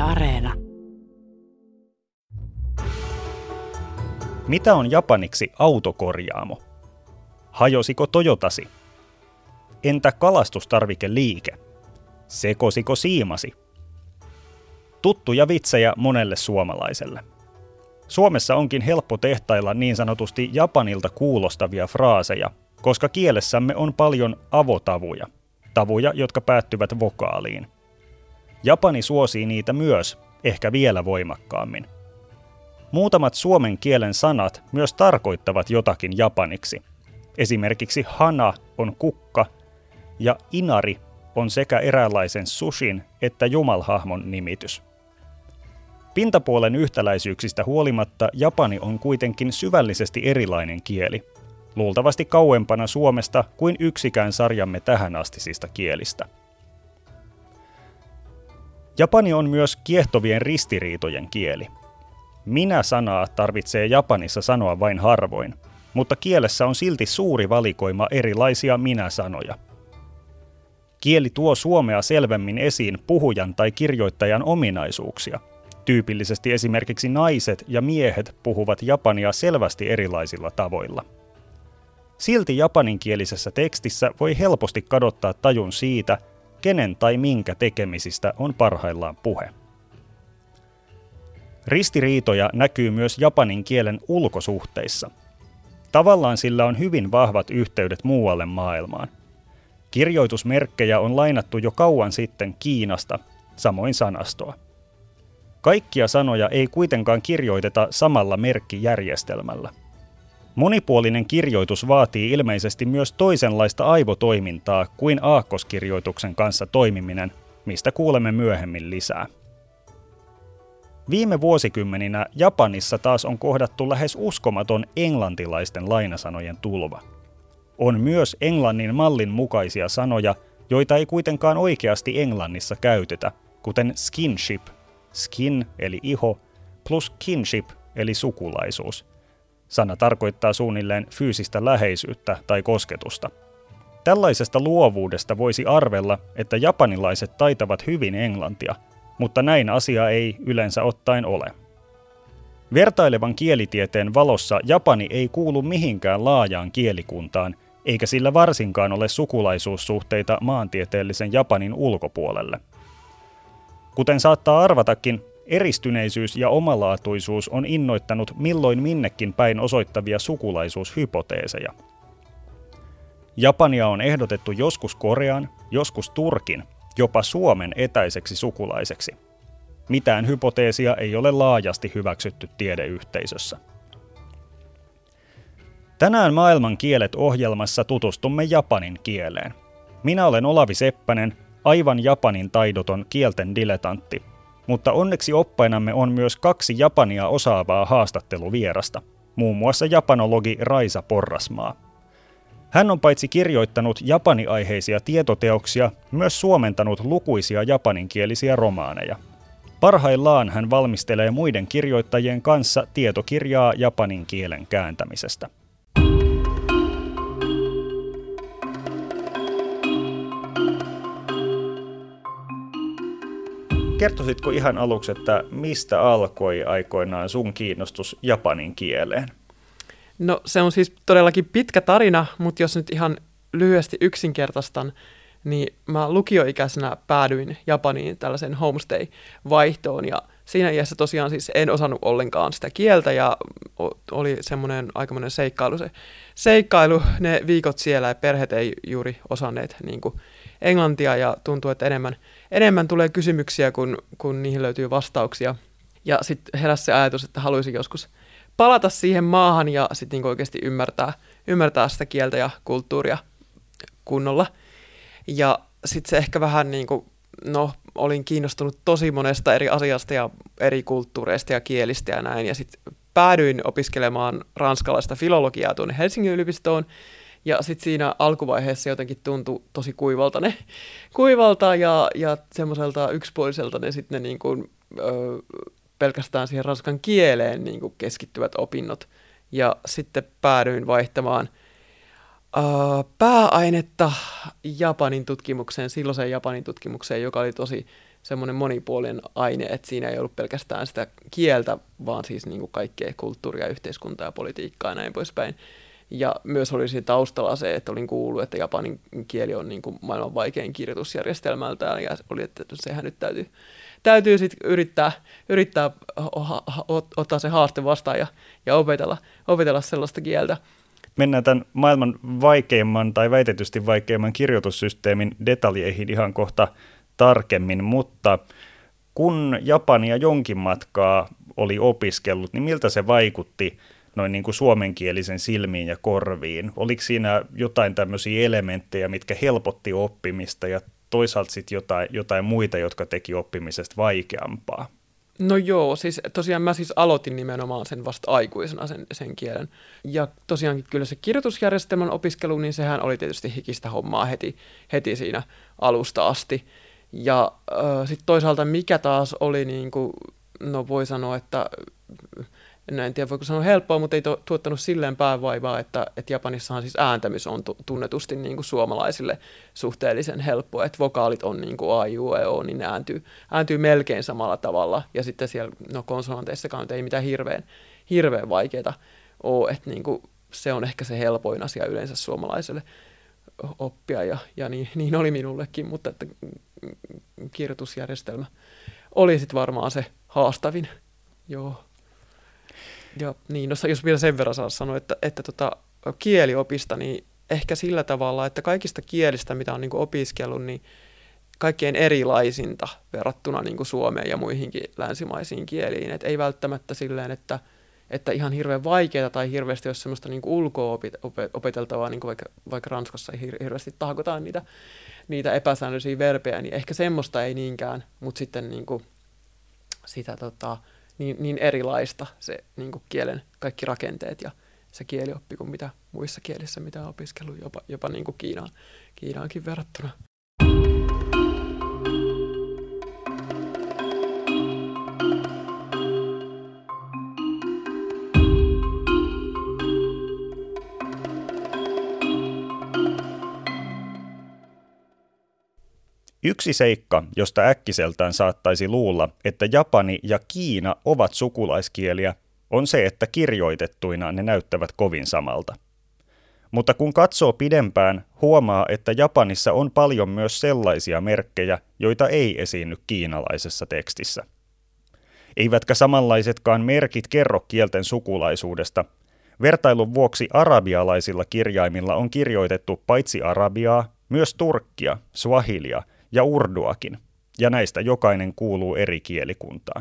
Areena. Mitä on japaniksi autokorjaamo? Hajosiko Toyotasi? Entä kalastustarvikeliike? Sekosiko siimasi? Tuttuja vitsejä monelle suomalaiselle. Suomessa onkin helppo tehtailla niin sanotusti Japanilta kuulostavia fraaseja, koska kielessämme on paljon avotavuja, tavuja, jotka päättyvät vokaaliin. Japani suosii niitä myös, ehkä vielä voimakkaammin. Muutamat suomen kielen sanat myös tarkoittavat jotakin japaniksi. Esimerkiksi hana on kukka ja inari on sekä eräänlaisen sushin että jumalhahmon nimitys. Pintapuolen yhtäläisyyksistä huolimatta Japani on kuitenkin syvällisesti erilainen kieli, luultavasti kauempana Suomesta kuin yksikään sarjamme tähänastisista kielistä. Japani on myös kiehtovien ristiriitojen kieli. Minä-sanaa tarvitsee Japanissa sanoa vain harvoin, mutta kielessä on silti suuri valikoima erilaisia minä-sanoja. Kieli tuo suomea selvemmin esiin puhujan tai kirjoittajan ominaisuuksia. Tyypillisesti esimerkiksi naiset ja miehet puhuvat japania selvästi erilaisilla tavoilla. Silti japaninkielisessä tekstissä voi helposti kadottaa tajun siitä, kenen tai minkä tekemisistä on parhaillaan puhe. Ristiriitoja näkyy myös japanin kielen ulkosuhteissa. Tavallaan sillä on hyvin vahvat yhteydet muualle maailmaan. Kirjoitusmerkkejä on lainattu jo kauan sitten Kiinasta, samoin sanastoa. Kaikkia sanoja ei kuitenkaan kirjoiteta samalla merkkijärjestelmällä. Monipuolinen kirjoitus vaatii ilmeisesti myös toisenlaista aivotoimintaa kuin aakkoskirjoituksen kanssa toimiminen, mistä kuulemme myöhemmin lisää. Viime vuosikymmeninä Japanissa taas on kohdattu lähes uskomaton englantilaisten lainasanojen tulva. On myös englannin mallin mukaisia sanoja, joita ei kuitenkaan oikeasti Englannissa käytetä, kuten skinship, skin eli iho, plus kinship eli sukulaisuus. Sana tarkoittaa suunnilleen fyysistä läheisyyttä tai kosketusta. Tällaisesta luovuudesta voisi arvella, että japanilaiset taitavat hyvin englantia, mutta näin asia ei yleensä ottaen ole. Vertailevan kielitieteen valossa Japani ei kuulu mihinkään laajaan kielikuntaan, eikä sillä varsinkaan ole sukulaisuussuhteita maantieteellisen Japanin ulkopuolelle. Kuten saattaa arvatakin, eristyneisyys ja omalaatuisuus on innoittanut milloin minnekin päin osoittavia sukulaisuushypoteeseja. Japania on ehdotettu joskus Korean, joskus Turkin, jopa Suomen etäiseksi sukulaiseksi. Mitään hypoteesia ei ole laajasti hyväksytty tiedeyhteisössä. Tänään Maailman kielet -ohjelmassa tutustumme japanin kieleen. Minä olen Olavi Seppänen, aivan japanin taidoton kielten dilettantti, mutta onneksi oppainamme on myös 2 japania osaavaa haastatteluvierasta, muun muassa japanologi Raisa Porrasmaa. Hän on paitsi kirjoittanut japaniaiheisia tietoteoksia, myös suomentanut lukuisia japaninkielisiä romaaneja. Parhaillaan hän valmistelee muiden kirjoittajien kanssa tietokirjaa japanin kielen kääntämisestä. Kertoisitko ihan aluksi, että mistä alkoi aikoinaan sun kiinnostus japanin kieleen? No se on siis todellakin pitkä tarina, mutta jos nyt ihan lyhyesti yksinkertaistan, niin mä lukioikäisenä päädyin Japaniin tällaisen homestay-vaihtoon ja siinä iässä tosiaan siis en osannut ollenkaan sitä kieltä ja oli semmoinen aikamoinen seikkailu ne viikot siellä ja perheet ei juuri osanneet niin kuin englantia ja tuntuu, että enemmän tulee kysymyksiä, kun niihin löytyy vastauksia. Ja sitten heräsi se ajatus, että haluaisin joskus palata siihen maahan ja sitten niin oikeasti ymmärtää sitä kieltä ja kulttuuria kunnolla. Ja sitten se ehkä vähän niin kuin, olin kiinnostunut tosi monesta eri asiasta ja eri kulttuureista ja kielistä ja näin. Ja sitten päädyin opiskelemaan ranskalaista filologiaa tuonne Helsingin yliopistoon. Ja sitten siinä alkuvaiheessa jotenkin tuntui tosi kuivalta ja semmoiselta yksipuoliselta ne sitten ne niin kuin, pelkästään siihen ranskan kieleen niin kuin keskittyvät opinnot. Ja sitten päädyin vaihtamaan pääainetta silloiseen Japanin tutkimukseen, joka oli semmoinen monipuolinen aine, että siinä ei ollut pelkästään sitä kieltä, vaan siis niin kuin kaikkea kulttuuria, yhteiskuntaa ja politiikkaa ja näin poispäin. Ja myös oli siinä taustalla se, että olin kuullut, että japanin kieli on niin kuin maailman vaikein kirjoitusjärjestelmältään, ja oli, että sehän nyt täytyy sitten yrittää ottaa se haaste vastaan ja opetella sellaista kieltä. Mennään tämän maailman vaikeimman tai väitetysti vaikeimman kirjoitussysteemin detaljeihin ihan kohta tarkemmin, mutta kun Japania jonkin matkaa oli opiskellut, niin miltä se vaikutti noin niin kuin suomenkielisen silmiin ja korviin? Oliko siinä jotain tämmöisiä elementtejä, mitkä helpotti oppimista ja toisaalta sitten jotain muita, jotka teki oppimisesta vaikeampaa? No joo, siis tosiaan mä siis aloitin nimenomaan sen vasta aikuisena sen kielen. Ja tosiaankin kyllä se kirjoitusjärjestelmän opiskelu, niin sehän oli tietysti hikistä hommaa heti siinä alusta asti. Ja sitten toisaalta mikä taas oli, niin kuin, no voi sanoa, että en tiedä voiko sanoa helppoa, mutta ei tuottanut silleen päävaivaa, että Japanissahan siis ääntämys on tunnetusti niin kuin suomalaisille suhteellisen helppoa, että vokaalit on niin kuin a, u, e, o, niin ne ääntyy melkein samalla tavalla, ja sitten siellä konsonanteissakaan ei mitään hirveän vaikeaa ole, että niin kuin se on ehkä se helpoin asia yleensä suomalaiselle oppia, ja niin oli minullekin, mutta että kirjoitusjärjestelmä oli sitten varmaan se haastavin, joo. Ja niin, jos vielä sen verran saa sanoa, että kieliopista, niin ehkä sillä tavalla, että kaikista kielistä, mitä on niin kuin opiskellut, niin kaikkein erilaisinta verrattuna niin kuin suomeen ja muihinkin länsimaisiin kieliin. Et ei välttämättä silleen, että ihan hirveän vaikeaa tai hirveästi olisi semmoista niin kuin ulkoa opeteltavaa, niin kuin vaikka Ranskassa hirveästi tahkotaan niitä epäsäännöllisiä verbejä, niin ehkä semmoista ei niinkään, mutta sitten niin kuin sitä niin erilaista se niin kuin kielen kaikki rakenteet ja se kielioppi kuin mitä muissa kielissä, mitä on opiskellut jopa niin kuin Kiinaankin verrattuna. Yksi seikka, josta äkkiseltään saattaisi luulla, että Japani ja Kiina ovat sukulaiskieliä, on se, että kirjoitettuina ne näyttävät kovin samalta. Mutta kun katsoo pidempään, huomaa, että Japanissa on paljon myös sellaisia merkkejä, joita ei esiinny kiinalaisessa tekstissä. Eivätkä samanlaisetkaan merkit kerro kielten sukulaisuudesta. Vertailun vuoksi arabialaisilla kirjaimilla on kirjoitettu paitsi arabiaa, myös turkkia, swahilia ja urduakin, ja näistä jokainen kuuluu eri kielikuntaan.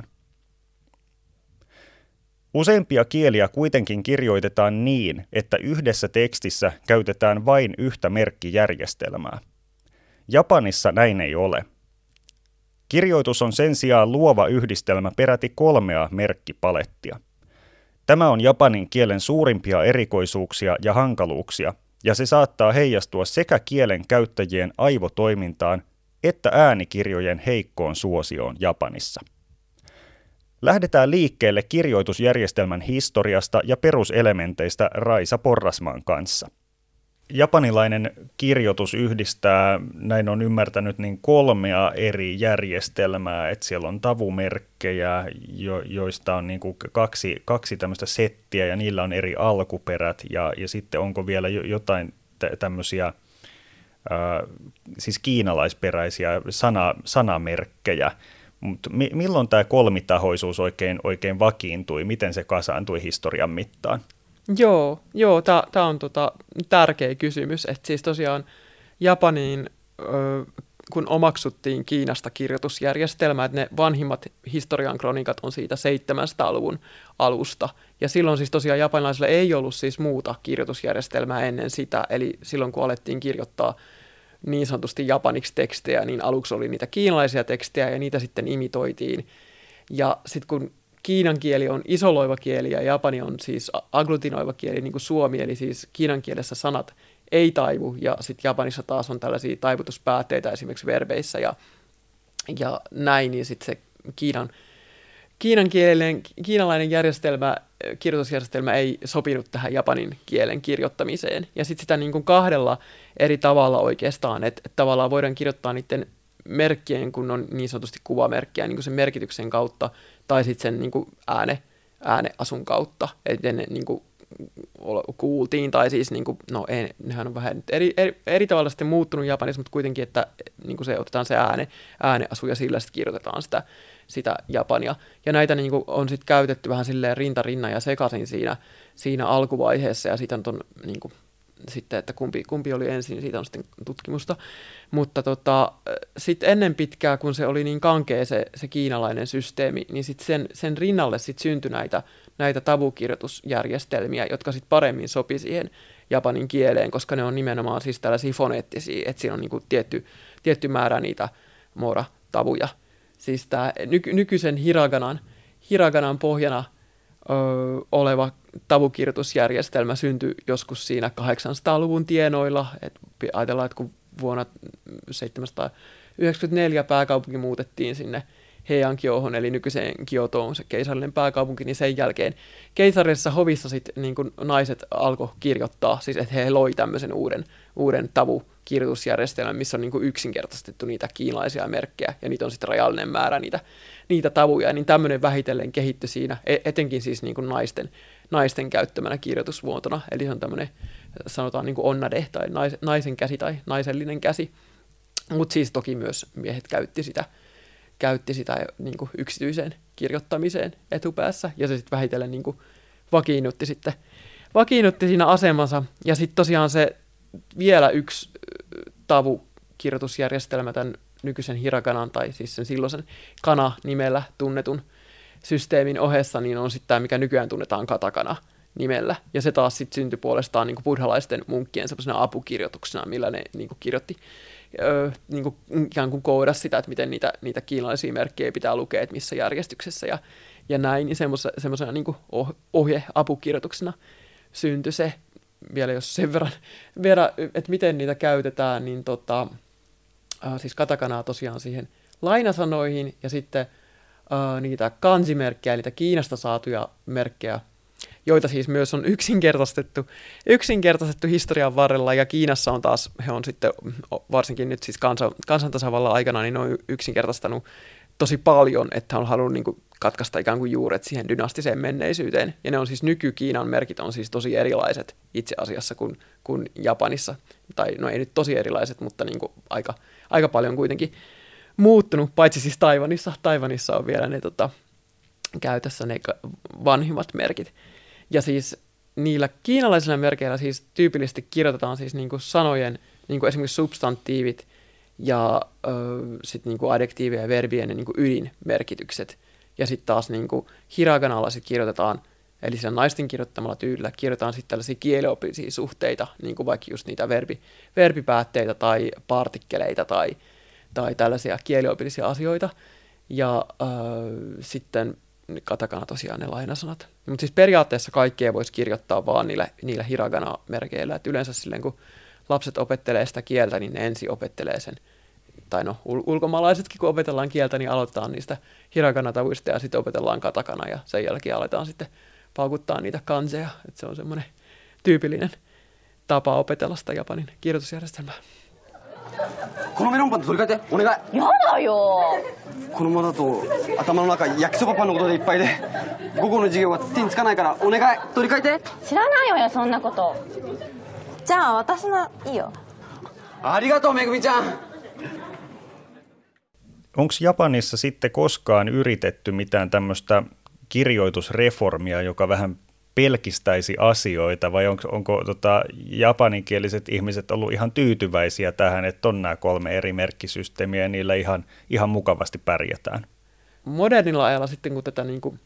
Useimpia kieliä kuitenkin kirjoitetaan niin, että yhdessä tekstissä käytetään vain yhtä merkkijärjestelmää. Japanissa näin ei ole. Kirjoitus on sen sijaan luova yhdistelmä peräti 3 merkkipalettia. Tämä on japanin kielen suurimpia erikoisuuksia ja hankaluuksia, ja se saattaa heijastua sekä kielen käyttäjien aivotoimintaan että äänikirjojen heikkoon suosioon Japanissa. Lähdetään liikkeelle kirjoitusjärjestelmän historiasta ja peruselementeistä Raisa Porrasmaan kanssa. Japanilainen kirjoitus yhdistää, näin on ymmärtänyt, niin 3 eri järjestelmää, että siellä on tavumerkkejä, joista on niin kuin kaksi tämmöistä settiä ja niillä on eri alkuperät ja sitten onko vielä jotain tämmöisiä siis kiinalaisperäisiä sanamerkkejä. Mutta milloin tämä kolmitahoisuus oikein vakiintui? Miten se kasaantui historian mittaan? Joo, tämä on tärkeä kysymys. Että siis tosiaan Japaniin, kun omaksuttiin Kiinasta kirjoitusjärjestelmä, että ne vanhimmat historian kronikat on siitä 700-luvun alusta. Ja silloin siis tosiaan japanilaisilla ei ollut siis muuta kirjoitusjärjestelmää ennen sitä. Eli silloin kun alettiin kirjoittaa niin sanotusti japaniksi tekstejä, niin aluksi oli niitä kiinalaisia tekstejä ja niitä sitten imitoitiin. Ja sitten kun kiinan kieli on isoloiva kieli ja japani on siis agglutinoiva kieli, niin kuin suomi, eli siis kiinan kielessä sanat ei taivu, ja sitten Japanissa taas on tällaisia taivutuspäätteitä esimerkiksi verbeissä ja näin, niin sitten se kiinalainen kirjoitusjärjestelmä ei sopinut tähän japanin kielen kirjoittamiseen. Ja sitten sitä niin kuin 2 eri tavalla oikeastaan, että tavallaan voidaan kirjoittaa niiden merkkien, kun on niin sanotusti kuvamerkkiä niin kuin sen merkityksen kautta, tai sitten sen niin kuin ääneasun kautta, että ne niin kuin kuultiin, tai siis, niin kuin, no ei, nehän on vähän eri tavalla sitten muuttunut Japanissa, mutta kuitenkin, että niin kuin se otetaan se ääneasu ja sillä sitten kirjoitetaan sitä japania. Ja näitä niin kuin, on sitten käytetty vähän silleen rintarinnan ja sekaisin siinä alkuvaiheessa, ja siitä on niin kuin, sitten, että kumpi oli ensin, siitä on sitten tutkimusta. Mutta sitten ennen pitkää, kun se oli niin kankea se kiinalainen systeemi, niin sitten sen rinnalle sitten syntyi näitä tavukirjoitusjärjestelmiä, jotka sitten paremmin sopi siihen japanin kieleen, koska ne on nimenomaan siis tällaisia foneettisia, että siinä on niinku tietty määrä niitä mora-tavuja. Siis tämä nykyisen hiraganan pohjana oleva tavukirjoitusjärjestelmä syntyi joskus siinä 800-luvun tienoilla. Ajatellaan, että kun vuonna 794 pääkaupunki muutettiin sinne Heiankyohon, eli nykyiseen Kiotoon, se keisarillinen pääkaupunki, niin sen jälkeen keisarillisessa hovissa sitten niin kun naiset alkoi kirjoittaa, siis että he loi tämmöisen uuden tavukirjoitusjärjestelmän, missä on niin kuin yksinkertaistettu niitä kiinalaisia merkkejä, ja niitä on sitten rajallinen määrä niitä tavuja, niin tämmöinen vähitellen kehittyi siinä, etenkin siis niin kuin naisten käyttämänä kirjoitusmuotona, eli se on tämmöinen, sanotaan niin kuin onnade, tai naisen käsi, tai naisellinen käsi, mutta siis toki myös miehet käytti sitä niin kuin yksityiseen kirjoittamiseen etupäässä, ja se sitten vähitellen niin kuin vakiinnutti siinä asemansa, ja sitten tosiaan se vielä yksi tavukirjoitusjärjestelmä tämän nykyisen hiraganan, tai siis sen silloisen kana-nimellä tunnetun systeemin ohessa, niin on sitten tämä, mikä nykyään tunnetaan katakana nimellä, ja se taas sitten syntyi puolestaan niin kuin buddhalaisten munkkien semmoisena apukirjoituksena, millä ne niin kuin kirjoitti niin kuin ikään kuin koodasi sitä, että miten niitä kiinalaisia merkkejä pitää lukea, että missä järjestyksessä ja näin, niin semmoisena niin kuin apukirjoituksena syntyi se, vielä jos sen verran, että miten niitä käytetään, niin siis katakanaa tosiaan siihen lainasanoihin, ja sitten niitä kansimerkkejä, eli Kiinasta saatuja merkkejä, joita siis myös on yksinkertaistettu historian varrella, ja Kiinassa on taas, he on sitten varsinkin nyt siis kansantasavallan aikana, niin ne on yksinkertaistanut tosi paljon, että on halunnut niin kuin katkaista ikään kuin juuret siihen dynastiseen menneisyyteen, ja ne on siis nyky-Kiinan merkit on siis tosi erilaiset itse asiassa kuin Japanissa, tai no ei nyt tosi erilaiset, mutta niin kuin aika paljon kuitenkin muuttunut, paitsi siis Taiwanissa on vielä ne käytössä ne vanhimmat merkit. Ja siis niillä kiinalaisilla merkeillä siis tyypillisesti kirjoitetaan siis niinku sanojen, niinku esimerkiksi substantiivit ja sitten niinku adjektiivien ja verbien ja niinku ydinmerkitykset. Ja sitten taas niinku hiraganalla sit kirjoitetaan, eli sillä naisten kirjoittamalla tyylillä kirjoitetaan sitten tällaisia kieliopillisia suhteita, niinku vaikka just niitä verbipäätteitä tai partikkeleita tai tällaisia kieliopillisia asioita. Ja sitten katakana tosiaan ne lainasanat. Mutta siis periaatteessa kaikkea voisi kirjoittaa vaan niillä hiragana-merkeillä. Et yleensä silleen, kun lapset opettelee sitä kieltä, niin ne ensin opettelee sen. Tai no, ulkomaalaisetkin, kun opetellaan kieltä, niin aloitetaan niistä hiragana-tavuista ja sitten opetellaan katakana ja sen jälkeen aletaan sitten paukuttaa niitä kanseja. Et se on semmoinen tyypillinen tapa opetella sitä Japanin kirjoitusjärjestelmää. このメロンパンと取り替えてお願い。 やだよ。 このままだと頭の中焼きそばパンのことでいっぱいで午後の授業は手につかないからお願い取り替えて。 知らないわよそんなこと。じゃあ私のいいよ。 ありがとうめぐみちゃん。 Onko Japanissa sitten koskaan yritetty mitään tämmöistä kirjoitusreformia, joka vähän pelkistäisi asioita, vai onko japaninkieliset ihmiset ollut ihan tyytyväisiä tähän, että on nämä 3 eri merkkisysteemiä ja niillä ihan mukavasti pärjätään? Modernilla ajalla sitten, kun tätä niin kuin,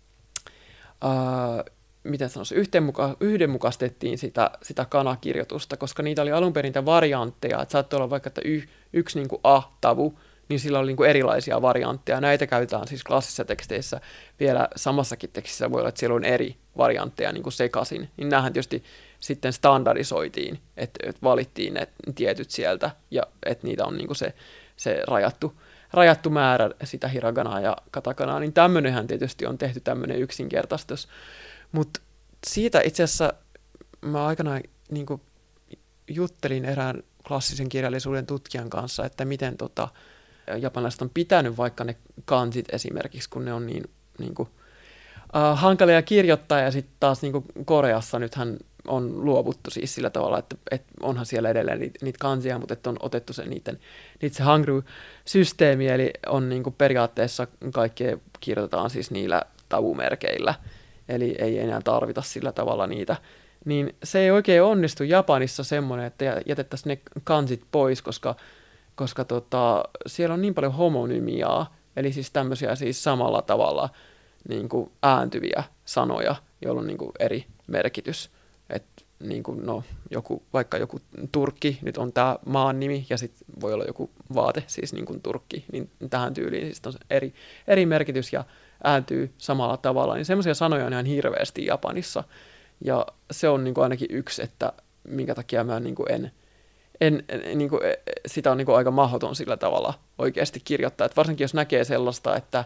miten sanoisi, yhdenmukaistettiin sitä kanakirjoitusta, koska niitä oli alun perin niitä variantteja, että saattoi olla vaikka, että yksi niin kuin a-tavu, niin sillä oli niin kuin erilaisia variantteja. Näitä käytetään siis klassisissa teksteissä. Vielä samassakin tekstissä voi olla, että siellä on eri variantteja niin kuin sekaisin. Niin näähän tietysti sitten standardisoitiin, että valittiin ne tietyt sieltä, ja että niitä on niin kuin se rajattu määrä sitä hiraganaa ja katakanaa. Niin tämmöinenhän tietysti on tehty tämmöinen yksinkertaistus. Mutta siitä itse asiassa mä aikanaan niin kuin juttelin erään klassisen kirjallisuuden tutkijan kanssa, että japanilaiset on pitänyt vaikka ne kanjit esimerkiksi, kun ne on niin kuin, hankalia kirjoittaa, ja sitten taas niin kuin Koreassa nythän on luovuttu siis sillä tavalla, että onhan siellä edelleen niitä kanjia, mutta että on otettu niitä se hangul-systeemi, eli on niin kuin periaatteessa kaikkea kirjoitetaan siis niillä tavumerkeillä, eli ei enää tarvita sillä tavalla niitä. Niin se ei oikein onnistu Japanissa semmoinen, että jätettäisiin ne kanjit pois, koska siellä on niin paljon homonymiaa, eli siis tämmöisiä siis samalla tavalla niin kuin ääntyviä sanoja, joilla on niin kuin eri merkitys. Että niin kuin, vaikka joku Turkki, nyt on tämä maan nimi, ja sitten voi olla joku vaate, siis niin kuin Turkki, niin tähän tyyliin siis on eri merkitys ja ääntyy samalla tavalla. Niin semmoisia sanoja on ihan hirveästi Japanissa, ja se on niin kuin ainakin yksi, että minkä takia mä niin kuin niin kuin, sitä on niin kuin aika mahdoton sillä tavalla oikeasti kirjoittaa. Et varsinkin jos näkee sellaista, että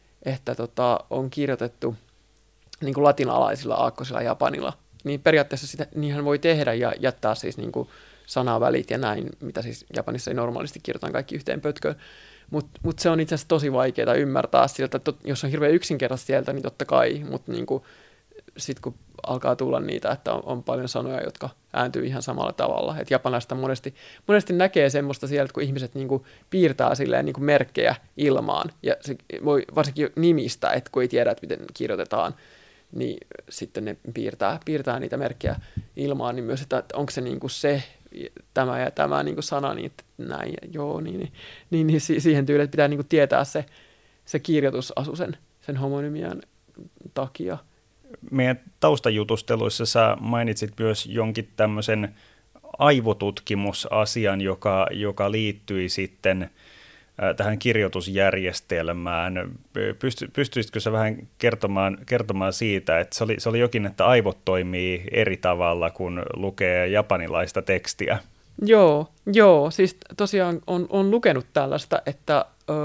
on kirjoitettu niin kuin latinalaisilla aakkosilla Japanilla, niin periaatteessa niinhän voi tehdä ja jättää siis niin kuin sanavälit ja näin, mitä siis Japanissa ei normaalisti kirjoitetaan kaikki yhteen pötköön. Mut se on itse asiassa tosi vaikeaa ymmärtää siltä, että jos on hirveän yksinkertaisesti sieltä, niin totta kai, mutta niin sitten kun alkaa tulla niitä, että on paljon sanoja, jotka ääntyy ihan samalla tavalla. Et japanilaiset monesti näkee semmoista sieltä, kun ihmiset niinku piirtää silleen niinku merkkejä ilmaan, ja se voi varsinkin nimistä, että kun ei tiedä, että miten kirjoitetaan, niin sitten ne piirtää niitä merkkejä ilmaan, niin myös, että onko se niinku se, tämä ja tämä niinku sana, niin näin, joo, niin siihen tyyliin, että pitää niinku tietää se kirjoitusasu sen homonymian takia. Meidän taustajutusteluissa sä mainitsit myös jonkin tämmöisen aivotutkimusasian, joka liittyi sitten tähän kirjoitusjärjestelmään. Pystyisitkö sä vähän kertomaan siitä, että se oli jokin, että aivot toimii eri tavalla, kun lukee japanilaista tekstiä? Joo, siis tosiaan on lukenut tällaista, että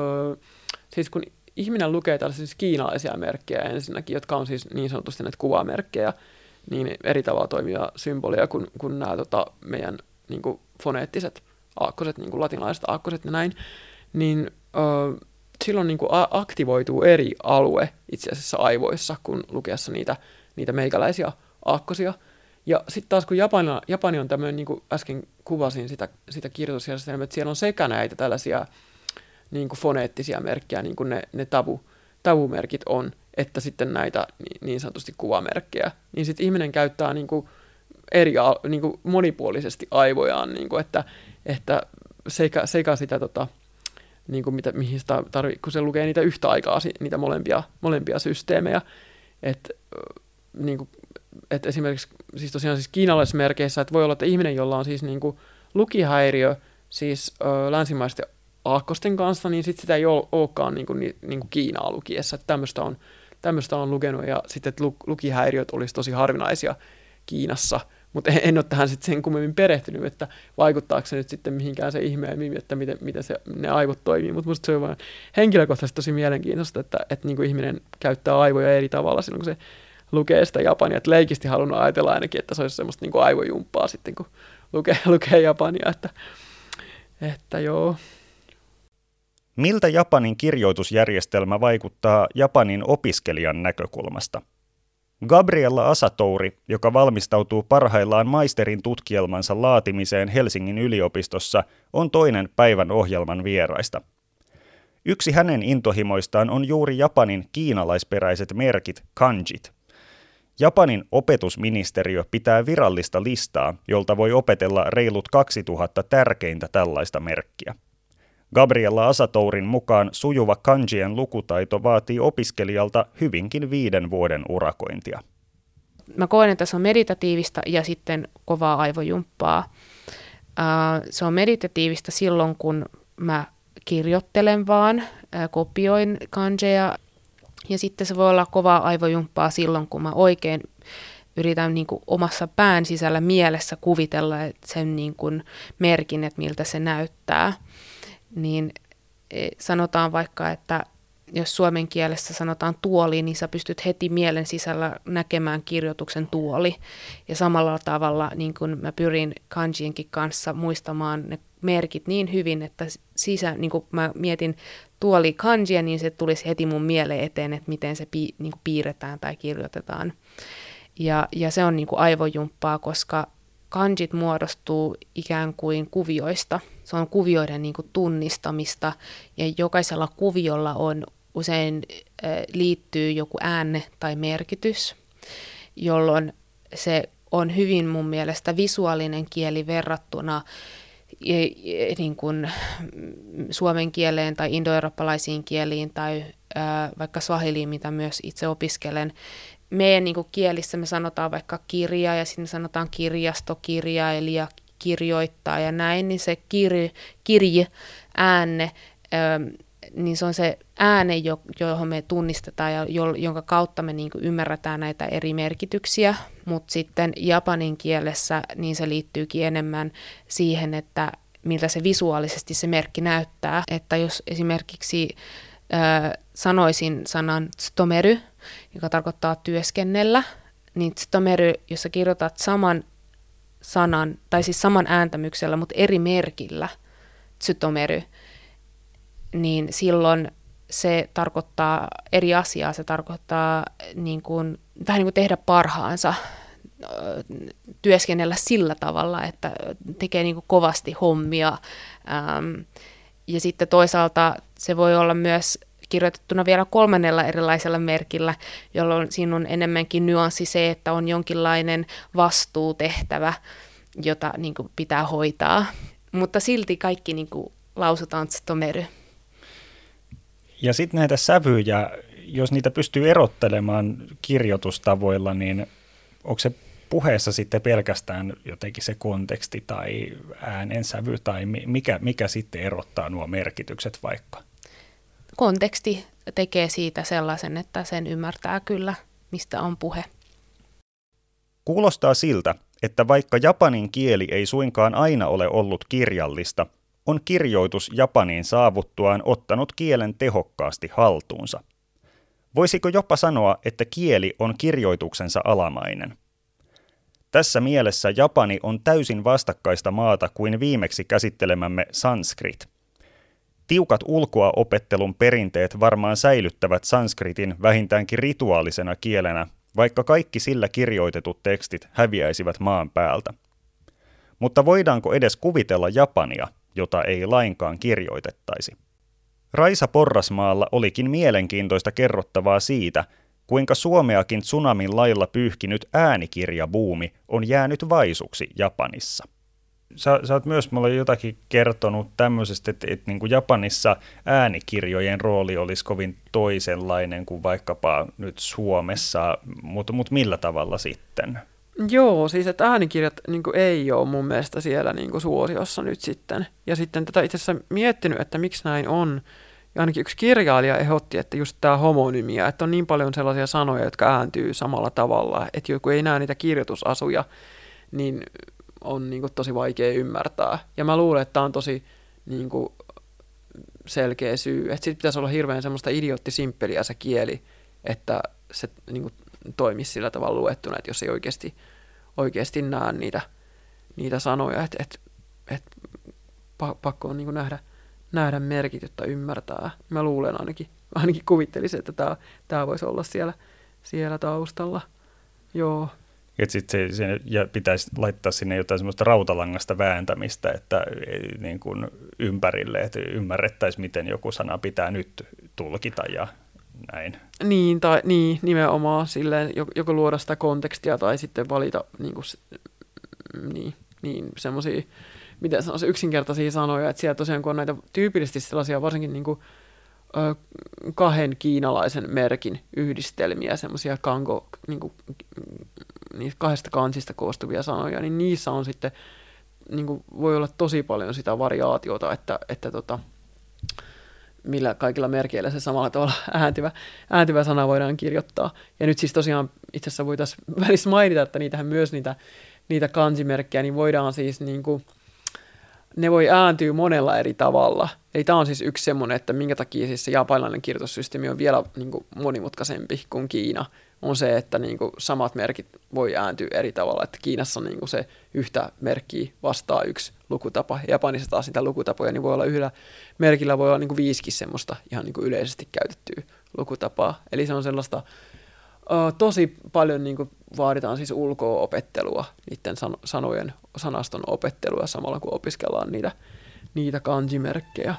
siis kun ihminen lukee tällaisia siis kiinalaisia merkkejä ensinnäkin, jotka on siis niin sanotusti näitä kuvamerkkejä, niin eri tavalla toimivia symboleja kuin nämä meidän niin kuin foneettiset aakkoset, niin kuin latinalaiset aakkoset ja näin, niin silloin niin kuin aktivoituu eri alue itse asiassa aivoissa, kun lukeessa niitä meikäläisiä aakkosia. Ja sitten taas kun Japani on tämmöinen, niin kuin äsken kuvasin sitä kirjoitusjärjestelmää, että siellä on sekä näitä tällaisia niin kuin foneettisia merkkejä, niin kuin ne tavumerkit on, että sitten näitä niin sanotusti kuvamerkkejä. Niin sitten ihminen käyttää niin kuin niin kuin monipuolisesti aivojaan, niin kuin että sekä sitä, niin kuin mihin sitä tarvitsee, kun se lukee niitä yhtä aikaa, niitä molempia systeemejä. Niin kuin, että esimerkiksi siis tosiaan siis kiinalaisissa merkeissä, että voi olla, että ihminen, jolla on siis niin kuin lukihäiriö, siis länsimaisten aakkosten kanssa, niin sitten sitä ei olekaan niin kuin Kiinaa lukiessa. Tämmöistä on lukenut, ja sitten, että lukihäiriöt olisi tosi harvinaisia Kiinassa, mutta en ole tähän sitten sen kummemmin perehtynyt, että vaikuttaako se nyt sitten mihinkään se ihmeemmin, että miten ne aivot toimii, mutta musta se on vaan henkilökohtaisesti tosi mielenkiintoista, että niin kuin ihminen käyttää aivoja eri tavalla silloin, kun se lukee sitä japania, että leikisti halunnut ajatella ainakin, että se olisi semmoista niin kuin aivojumppaa sitten, kun lukee japania, että joo. Miltä Japanin kirjoitusjärjestelmä vaikuttaa Japanin opiskelijan näkökulmasta? Gabriella Asatouri, joka valmistautuu parhaillaan maisterin tutkielmansa laatimiseen Helsingin yliopistossa, on toinen päivän ohjelman vieraista. Yksi hänen intohimoistaan on juuri Japanin kiinalaisperäiset merkit, kanjit. Japanin opetusministeriö pitää virallista listaa, jolta voi opetella reilut 2000 tärkeintä tällaista merkkiä. Gabriella Asatourin mukaan sujuva kanjien lukutaito vaatii opiskelijalta hyvinkin 5 vuoden urakointia. Mä koen, että se on meditatiivista ja sitten kovaa aivojumppaa. Se on meditatiivista silloin, kun mä kirjoittelen vaan, kopioin kanjeja. Ja sitten se voi olla kovaa aivojumppaa silloin, kun mä oikein yritän niin kuin omassa pään sisällä mielessä kuvitella sen niin kuin merkin, että miltä se näyttää. Niin sanotaan vaikka, että jos suomen kielessä sanotaan tuoli, niin sä pystyt heti mielen sisällä näkemään kirjoituksen tuoli. Ja samalla tavalla niin kun mä pyrin kanjienkin kanssa muistamaan ne merkit niin hyvin, että niin kuin mä mietin tuoli kanjia, niin se tulisi heti mun mieleen eteen, että miten se niin kuin piirretään tai kirjoitetaan. Ja se on niin kuin aivojumppaa, koska kanjit muodostuu ikään kuin kuvioista. Se on kuvioiden niin kuin tunnistamista ja jokaisella kuviolla on usein liittyy joku äänne tai merkitys, jolloin se on hyvin mun mielestä visuaalinen kieli verrattuna niin kuin suomen kieleen tai indoeurooppalaisiin kieliin tai vaikka swahiliin, mitä myös itse opiskelen. Meidän niin kuin kielissä me sanotaan vaikka kirja ja sitten me sanotaan kirjasto, kirjailija, kirjoittaa ja näin, niin se ääne, niin se on se ääne, johon me tunnistetaan ja jonka kautta me niin kuin ymmärretään näitä eri merkityksiä, mutta sitten japanin kielessä niin se liittyykin enemmän siihen, että miltä se visuaalisesti se merkki näyttää. Että jos esimerkiksi sanoisin sanan tsutomeru, joka tarkoittaa työskennellä, niin tsutomeru, jos sä kirjoitat saman sanan, tai siis saman ääntämyksellä, mutta eri merkillä, tsutomeru, niin silloin se tarkoittaa eri asiaa. Se tarkoittaa niin kuin, vähän niin kuin tehdä parhaansa, työskennellä sillä tavalla, että tekee niin kuin kovasti hommia. Ja sitten toisaalta se voi olla myös kirjoitettuna vielä 3 erilaisella merkillä, jolloin siinä on enemmänkin nyanssi se, että on jonkinlainen vastuutehtävä, jota niin kuin pitää hoitaa. Mutta silti kaikki niin kuin lausutaan tsutomeru. Ja sitten näitä sävyjä, jos niitä pystyy erottelemaan kirjoitustavoilla, niin onko se puheessa sitten pelkästään jotenkin se konteksti tai äänen sävy tai mikä sitten erottaa nuo merkitykset vaikka? Konteksti tekee siitä sellaisen, että sen ymmärtää kyllä, mistä on puhe. Kuulostaa siltä, että vaikka japanin kieli ei suinkaan aina ole ollut kirjallista, on kirjoitus Japaniin saavuttuaan ottanut kielen tehokkaasti haltuunsa. Voisiko jopa sanoa, että kieli on kirjoituksensa alamainen? Tässä mielessä Japani on täysin vastakkaista maata kuin viimeksi käsittelemämme sanskrit. Tiukat ulkoaopettelun perinteet varmaan säilyttävät sanskritin vähintäänkin rituaalisena kielenä, vaikka kaikki sillä kirjoitetut tekstit häviäisivät maan päältä. Mutta voidaanko edes kuvitella Japania, jota ei lainkaan kirjoitettaisi? Raisa Porrasmaalla olikin mielenkiintoista kerrottavaa siitä, kuinka Suomeakin tsunamin lailla pyyhkinyt äänikirjabuumi on jäänyt vaisuksi Japanissa. Sä oot myös mulle jotakin kertonut tämmöisestä, että niin kuin Japanissa äänikirjojen rooli olisi kovin toisenlainen kuin vaikkapa nyt Suomessa, mutta millä tavalla sitten? Joo, siis että äänikirjat niin kuin ei ole mun mielestä siellä niin kuin suosiossa nyt sitten. Ja sitten tätä itse asiassa miettinyt, että miksi näin on. Ja ainakin yksi kirjailija ehdotti, että just tämä homonymia, että on niin paljon sellaisia sanoja, jotka ääntyy samalla tavalla, että joku ei näe niitä kirjoitusasuja, niin on niin kuin tosi vaikea ymmärtää. Ja mä luulen, että tämä on tosi niin kuin selkeä syy, että sitten pitäisi olla hirveän semmoista idioottisimppeliä se kieli, että se niin kuin toimisi sillä tavalla luettuna, että jos ei oikeasti näe niitä sanoja, että pakko on niin kuin nähdä merkit, jotta ymmärtää. Mä luulen ainakin kuvittelisin, että tämä voisi olla siellä taustalla. Joo. Että sitten ja pitäisi laittaa sinne jotain semmoista rautalangasta vääntämistä, että niin kuin ympärille, että ymmärrettäisiin, miten joku sana pitää nyt tulkita ja näin. Niin, nimenomaan silleen, joko luoda sitä kontekstia tai sitten valita niin semmoisia, miten sanoisi, yksinkertaisia sanoja, että siellä tosiaan kun on näitä tyypillisesti sellaisia varsinkin niin kuin, 2 kiinalaisen merkin yhdistelmiä, semmoisia niin kuin, 2 kansista koostuvia sanoja, niin niissä on sitten, niin kuin, voi olla tosi paljon sitä variaatiota, että millä kaikilla merkeillä se samalla tavalla ääntyvä sana voidaan kirjoittaa. Ja nyt siis tosiaan itse asiassa voitaisiin välissä mainita, että niitähän myös niitä kansimerkkejä, niin voidaan siis niin kuin, ne voi ääntyä monella eri tavalla. Eli tämä on siis yksi semmoinen, että minkä takia siis se japanilainen kirjoitussysteemi on vielä niin kuin monimutkaisempi kuin Kiina, on se, että niin kuin samat merkit voi ääntyä eri tavalla. Että Kiinassa niin kuin se yhtä merkkiä vastaa yksi lukutapa. Japanissa taas niitä lukutapoja, niin voi olla yhdellä merkillä voi olla niin kuin 5 semmoista ihan niin kuin yleisesti käytettyä lukutapaa. Eli se on sellaista, tosi paljon niin kuin vaaditaan siis ulko-opettelua, niiden sanojen sanaston opettelua samalla kun opiskellaan niitä kanjimerkkejä.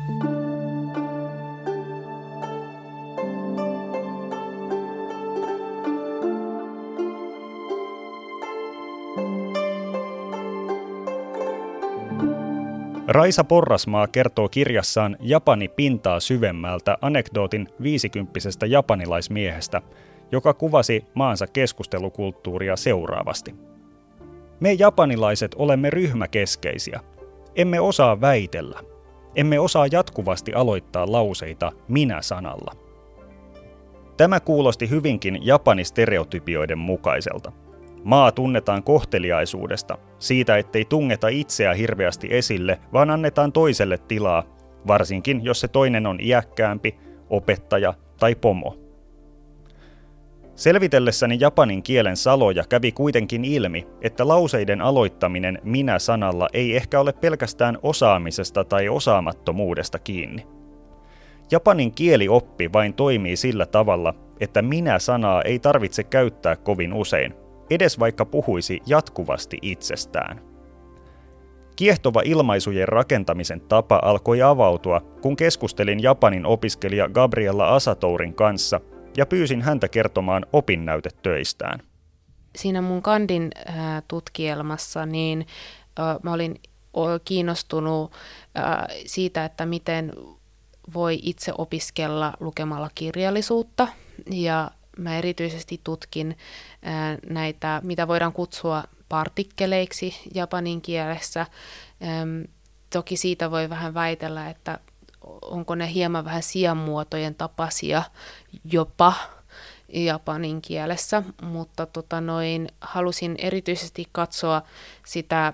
Raisa Porrasmaa kertoo kirjassaan Japani pintaa syvemmältä anekdootin 50-vuotiaasta japanilaismiehestä, joka kuvasi maansa keskustelukulttuuria seuraavasti. Me japanilaiset olemme ryhmäkeskeisiä. Emme osaa väitellä. Emme osaa jatkuvasti aloittaa lauseita minä-sanalla. Tämä kuulosti hyvinkin japanistereotypioiden mukaiselta. Maa tunnetaan kohteliaisuudesta, siitä ettei tungeta itseä hirveästi esille, vaan annetaan toiselle tilaa, varsinkin jos se toinen on iäkkäämpi, opettaja tai pomo. Selvitellessäni japanin kielen saloja kävi kuitenkin ilmi, että lauseiden aloittaminen minä-sanalla ei ehkä ole pelkästään osaamisesta tai osaamattomuudesta kiinni. Japanin kielioppi vain toimii sillä tavalla, että minä-sanaa ei tarvitse käyttää kovin usein, edes vaikka puhuisi jatkuvasti itsestään. Kiehtova ilmaisujen rakentamisen tapa alkoi avautua, kun keskustelin Japanin opiskelija Gabriella Asatourin kanssa ja pyysin häntä kertomaan opinnäytetöistään. Siinä mun kandin tutkielmassa niin mä olin kiinnostunut siitä, että miten voi itse opiskella lukemalla kirjallisuutta, ja mä erityisesti tutkin näitä, mitä voidaan kutsua partikkeleiksi japanin kielessä. Toki siitä voi vähän väitellä, että onko ne hieman vähän sijamuotojen tapaisia jopa japanin kielessä, mutta halusin erityisesti katsoa sitä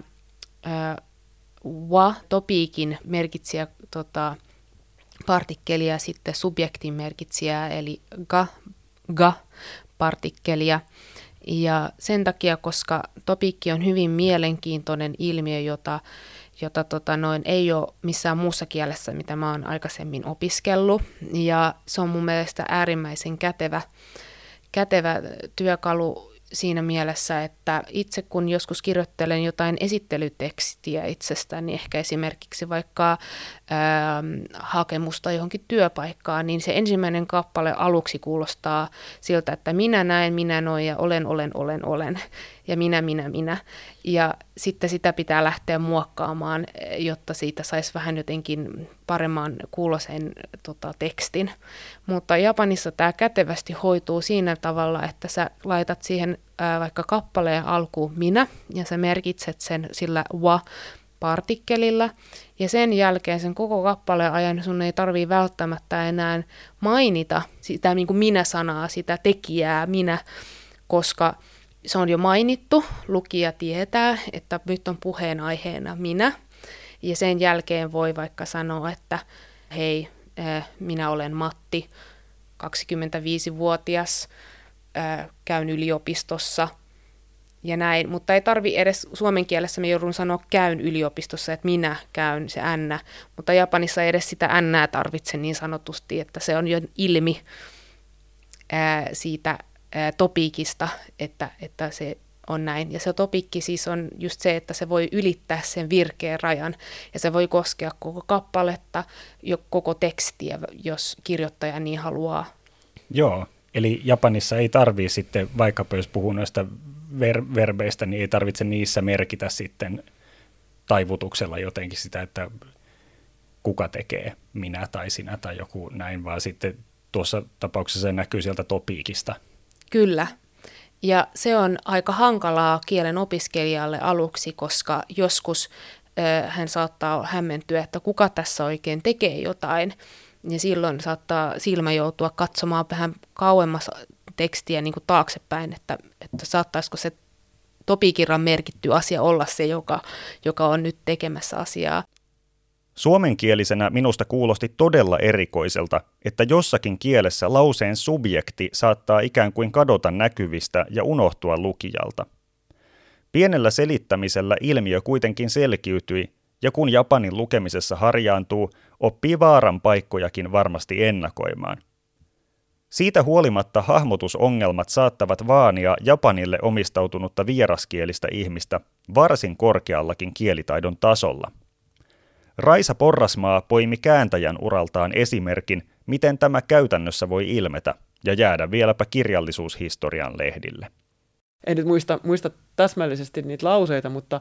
wa topiikin merkitsijä partikkelia, sitten subjektin merkitsijää eli ga-partikkelia. Ja sen takia, koska topiikki on hyvin mielenkiintoinen ilmiö, jota ei ole missään muussa kielessä, mitä mä oon aikaisemmin opiskellut. Ja se on mun mielestä äärimmäisen kätevä työkalu siinä mielessä, että itse kun joskus kirjoittelen jotain esittelytekstiä itsestäni, niin ehkä esimerkiksi vaikka hakemusta johonkin työpaikkaan, niin se ensimmäinen kappale aluksi kuulostaa siltä, että minä näen, minä noin ja olen ja minä. Ja sitten sitä pitää lähteä muokkaamaan, jotta siitä saisi vähän jotenkin paremman kuulosen tekstin. Mutta Japanissa tämä kätevästi hoituu siinä tavalla, että sä laitat siihen vaikka kappaleen alkuun minä, ja sä merkitset sen sillä wa-partikkelilla, ja sen jälkeen sen koko kappaleen ajan sun ei tarvitse välttämättä enää mainita sitä niin kuin minä-sanaa, sitä tekijää minä, koska se on jo mainittu, lukija tietää, että nyt on puheenaiheena minä, ja sen jälkeen voi vaikka sanoa, että hei, minä olen Matti, 25-vuotias, käyn yliopistossa ja näin, mutta ei tarvi edes suomen kielessä, me joudun sanoa käyn yliopistossa, että minä käyn, se n, mutta Japanissa ei edes sitä n tarvitse niin sanotusti, että se on jo ilmi siitä topiikista, että se on näin. Ja se topikki siis on just se, että se voi ylittää sen virkeen rajan, ja se voi koskea koko kappaletta, koko tekstiä, jos kirjoittaja niin haluaa. Joo, eli Japanissa ei tarvitse sitten, vaikkapa jos puhuu noista verbeistä, niin ei tarvitse niissä merkitä sitten taivutuksella jotenkin sitä, että kuka tekee, minä tai sinä tai joku näin, vaan sitten tuossa tapauksessa se näkyy sieltä topiikista. Kyllä. Ja se on aika hankalaa kielen opiskelijalle aluksi, koska joskus hän saattaa hämmentyä, että kuka tässä oikein tekee jotain. Ja silloin saattaa silmä joutua katsomaan vähän kauemmas tekstiä niin kuin taaksepäin, että saattaisiko se topiikirjan merkitty asia olla se, joka on nyt tekemässä asiaa. Suomenkielisenä minusta kuulosti todella erikoiselta, että jossakin kielessä lauseen subjekti saattaa ikään kuin kadota näkyvistä ja unohtua lukijalta. Pienellä selittämisellä ilmiö kuitenkin selkiytyi, ja kun japanin lukemisessa harjaantuu, oppii vaaran paikkojakin varmasti ennakoimaan. Siitä huolimatta hahmotusongelmat saattavat vaania Japanille omistautunutta vieraskielistä ihmistä varsin korkeallakin kielitaidon tasolla. Raisa Porrasmaa poimi kääntäjän uraltaan esimerkin, miten tämä käytännössä voi ilmetä ja jäädä vieläpä kirjallisuushistorian lehdille. En nyt muista täsmällisesti niitä lauseita, mutta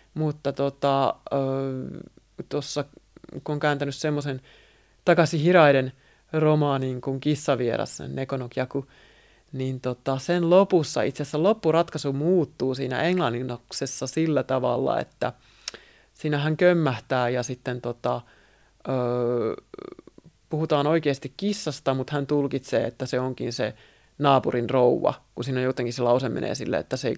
tuossa kun on kääntänyt semmoisen Takashi Hiraiden romaanin kuin Kissavieras, Nekonokyaku, niin sen lopussa itse asiassa loppuratkaisu muuttuu siinä englanninnoksessa sillä tavalla, että siinä hän kömmähtää ja sitten puhutaan oikeasti kissasta, mutta hän tulkitsee, että se onkin se naapurin rouva, kun siinä jotenkin se lause menee sille, että se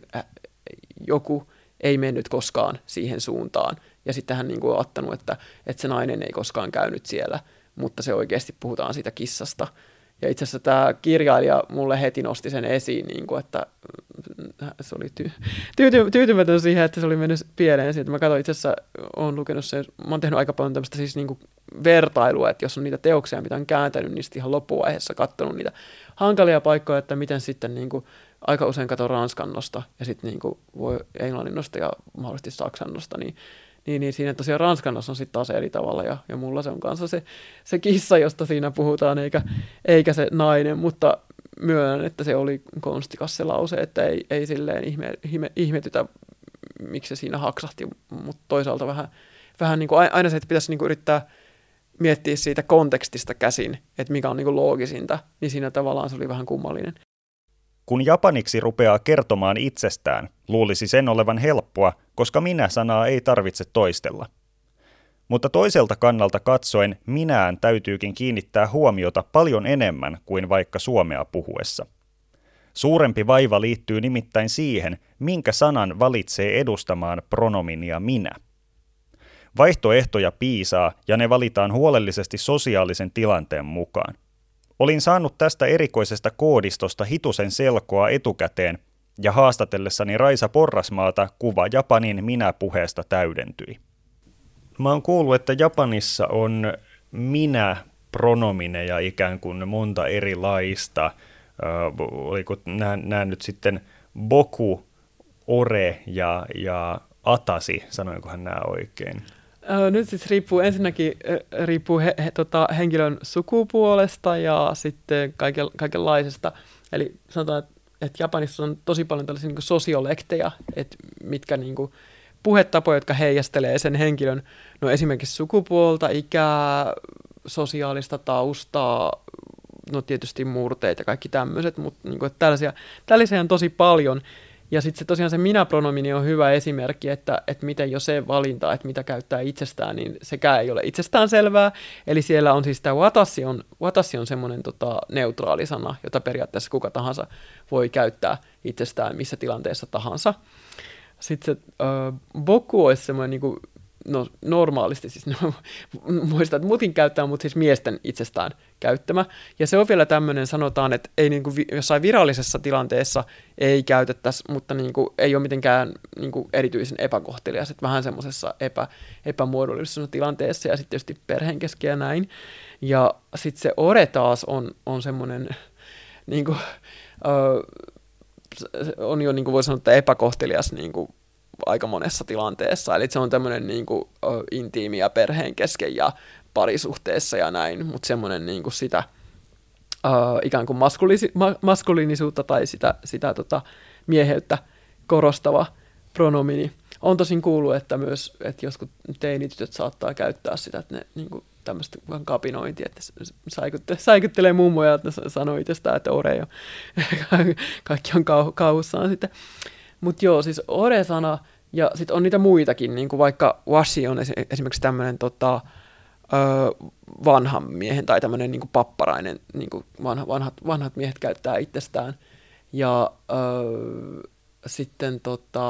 joku ei mennyt koskaan siihen suuntaan. Ja sitten hän on ottanut, että se nainen ei koskaan käynyt siellä, mutta se oikeasti puhutaan siitä kissasta. Ja itse asiassa tämä kirjailija mulle heti nosti sen esiin, että se oli tyytymätön siihen, että se oli mennyt pieleen. Mä katsoin itse asiassa, olen lukenut sen, mä oon tehnyt aika paljon tämmöistä siis vertailua, että jos on niitä teoksia, mitä on kääntänyt, niin sitten ihan loppuvaiheessa katsonut niitä hankalia paikkoja, että miten sitten aika usein katson ranskannosta ja sitten voi englanninnosta ja mahdollisesti saksannosta, niin siinä tosiaan ranskannossa on sitten taas eri tavalla ja mulla se on kanssa se kissa, josta siinä puhutaan, eikä se nainen, mutta myönnän, että se oli konstikas se lause, että ei silleen ihmetytä, miksi se siinä haksahti, mutta toisaalta vähän aina se, että pitäisi yrittää miettiä siitä kontekstista käsin, että mikä on loogisinta, niin siinä tavallaan se oli vähän kummallinen. Kun japaniksi rupeaa kertomaan itsestään, luulisi sen olevan helppoa, koska minä-sanaa ei tarvitse toistella. Mutta toiselta kannalta katsoen minään täytyykin kiinnittää huomiota paljon enemmän kuin vaikka suomea puhuessa. Suurempi vaiva liittyy nimittäin siihen, minkä sanan valitsee edustamaan pronominia minä. Vaihtoehtoja piisaa ja ne valitaan huolellisesti sosiaalisen tilanteen mukaan. Olin saanut tästä erikoisesta koodistosta hitusen selkoa etukäteen, ja haastatellessani Raisa Porrasmaata kuva Japanin minä-puheesta täydentyi. Mä oon kuullut, että Japanissa on minä-pronomineja ikään kuin monta erilaista. Oliko nämä nyt sitten boku, ore ja atasi, sanoinkohan nämä oikein? Nyt siis riippuu henkilön sukupuolesta ja sitten kaikenlaisesta. Eli sanotaan, että Japanissa on tosi paljon tällaisia sosiolekteja, mitkä puhetapoja, jotka heijastelee sen henkilön, no esimerkiksi sukupuolta, ikää, sosiaalista taustaa, no tietysti murteet ja kaikki tämmöiset, mutta tällaisia on tosi paljon. Ja sitten tosiaan se minä-pronomini on hyvä esimerkki, että miten jo se valinta, että mitä käyttää itsestään, niin sekään ei ole itsestään selvää. Eli siellä on siis tämä watashi on semmoinen neutraali sana, jota periaatteessa kuka tahansa voi käyttää itsestään missä tilanteessa tahansa. Sitten se boku olisi semmoinen no normaalisti, siis muistan, että muutkin käyttää, mutta siis miesten itsestään käyttämä. Ja se on vielä tämmöinen, sanotaan, että ei jossain virallisessa tilanteessa ei käytettäisi, mutta ei ole mitenkään erityisen epäkohtelias, että vähän semmoisessa epämuodollisessa tilanteessa ja sitten tietysti perheen kesken ja näin. Ja sitten se ore taas on semmoinen, on jo voi sanoa, että epäkohtelias aika monessa tilanteessa. Eli se on tämmöinen intiimi ja perheen kesken ja parisuhteessa ja näin, mutta semmoinen sitä ikään kuin maskuliinisuutta tai sitä mieheyttä korostava pronomini. On tosin kuullut, että myös että joskus teinitytöt saattaa käyttää sitä, että ne tämmöistä kapinointia, että säikyttelee mummoja, että ne sanoo itsestään, että ore ja kaikki on kauhussaan sitten. Mutta joo, siis ore-sana, ja sitten on niitä muitakin, niin kuin vaikka washi on esimerkiksi tämmöinen vanhan miehen tai tämmöinen papparainen, vanhat miehet käyttää itsestään. Ja sitten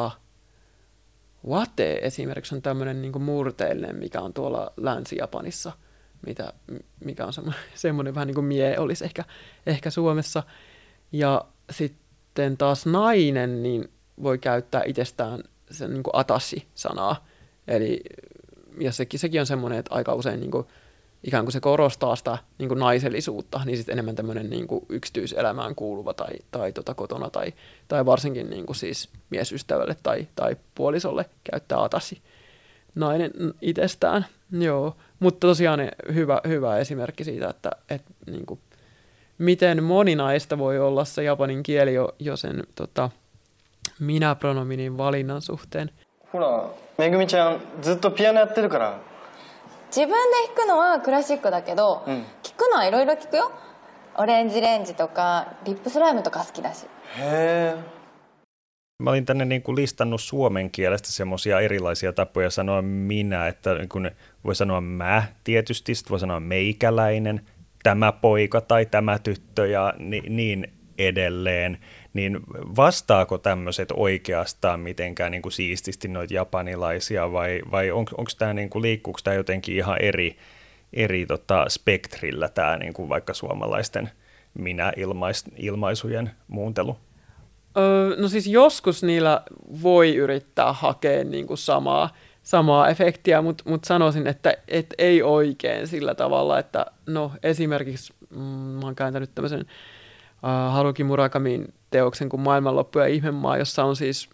wate esimerkiksi on tämmöinen murteellinen, mikä on tuolla Länsi-Japanissa, mikä on semmoinen vähän niin kuin mie olisi ehkä Suomessa. Ja sitten taas nainen, niin voi käyttää itsestään se niin kuin atashi-sanaa. Eli, ja sekin on semmoinen, että aika usein niin kuin, ikään kuin se korostaa sitä niin kuin naisellisuutta, niin sitten enemmän tämmöinen niin kuin yksityiselämään kuuluva tai kotona tai varsinkin niin kuin siis miesystävälle tai puolisolle käyttää atashi nainen itsestään. Joo, mutta tosiaan hyvä esimerkki siitä, että niin kuin, miten moninaista voi olla se japanin kieli jo sen minä-pronominin valinnan suhteen. ほらめぐみちゃんずっとピアノやってるから。 自分で弾くのはクラシックだけど、聞くのはいろいろ聞くよ。オレンジレンジとかリップスライムとか好きだし。 へえ。 Mä olin tänne niin kuin listannut suomen kielestä semmoisia erilaisia tapoja sanoa minä, että niin kuin voi sanoa mä tietysti, sitten voi sanoa meikäläinen, tämä poika tai tämä tyttö ja niin edelleen. Niin vastaako tämmöiset oikeastaan mitenkään niin kuin siististi noita japanilaisia vai onko tämä niin kuin, liikkuuko tämä jotenkin ihan eri spektrillä tämä niin kuin vaikka suomalaisten minä-ilmaisujen muuntelu? No siis joskus niillä voi yrittää hakea niin kuin samaa efektiä, mutta sanoisin, että ei oikein sillä tavalla, että no esimerkiksi mä oon kääntänyt tämmöisen Haruki Murakamin teoksen kuin Maailmanloppu ja ihmemaa, jossa on siis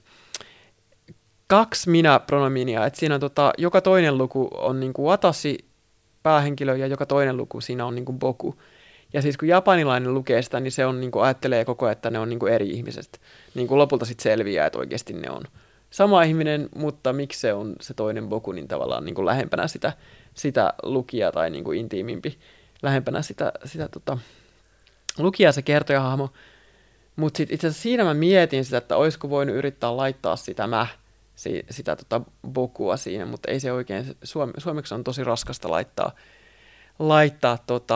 2 minä-pronominia, että siinä on joka toinen luku on niin kuin watashi päähenkilö ja joka toinen luku siinä on niin kuin boku. Ja siis kun japanilainen lukee sitä, niin se on, niin kuin ajattelee koko ajan, että ne on niin kuin eri ihmiset. Niin kuin lopulta sitten selviää, että oikeasti ne on sama ihminen, mutta miksi se on se toinen boku, niin tavallaan niin kuin lähempänä sitä lukijaa tai niin kuin intiimimpi, lähempänä sitä lukijaa se kertojahahmo. Mutta sitten itse asiassa siinä mä mietin sitä, että olisiko voinut yrittää laittaa sitä sitä bokua siinä, mutta ei se oikein, suomeksi on tosi raskasta laittaa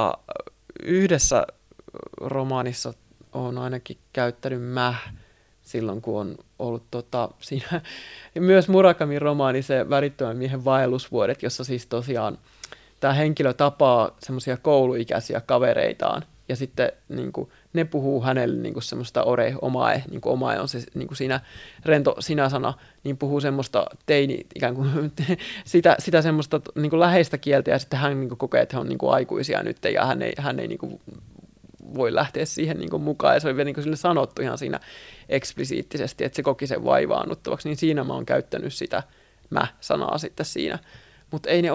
yhdessä romaanissa on ainakin käyttänyt mä silloin, kun on ollut siinä myös Murakamin romaani, se Värittömän miehen vaellusvuodet, jossa siis tosiaan tämä henkilö tapaa semmoisia kouluikäisiä kavereitaan ja sitten niin kuin, ne puhuu hänelle niin kuin semmoista omae, niin kuin omae on se niin kuin siinä rento sinä-sana, niin puhuu semmoista teini ikään kuin sitä semmoista niin kuin läheistä kieltä ja sitten hän niin kuin kokee, että he on niin kuin aikuisia nyt ja hän ei niin kuin voi lähteä siihen niin kuin mukaan ja se oli vielä niin kuin sille sanottu ihan siinä eksplisiittisesti, että se koki sen vaivaannuttavaksi, niin siinä mä oon käyttänyt sitä mä-sanaa sitten siinä, mutta ei ne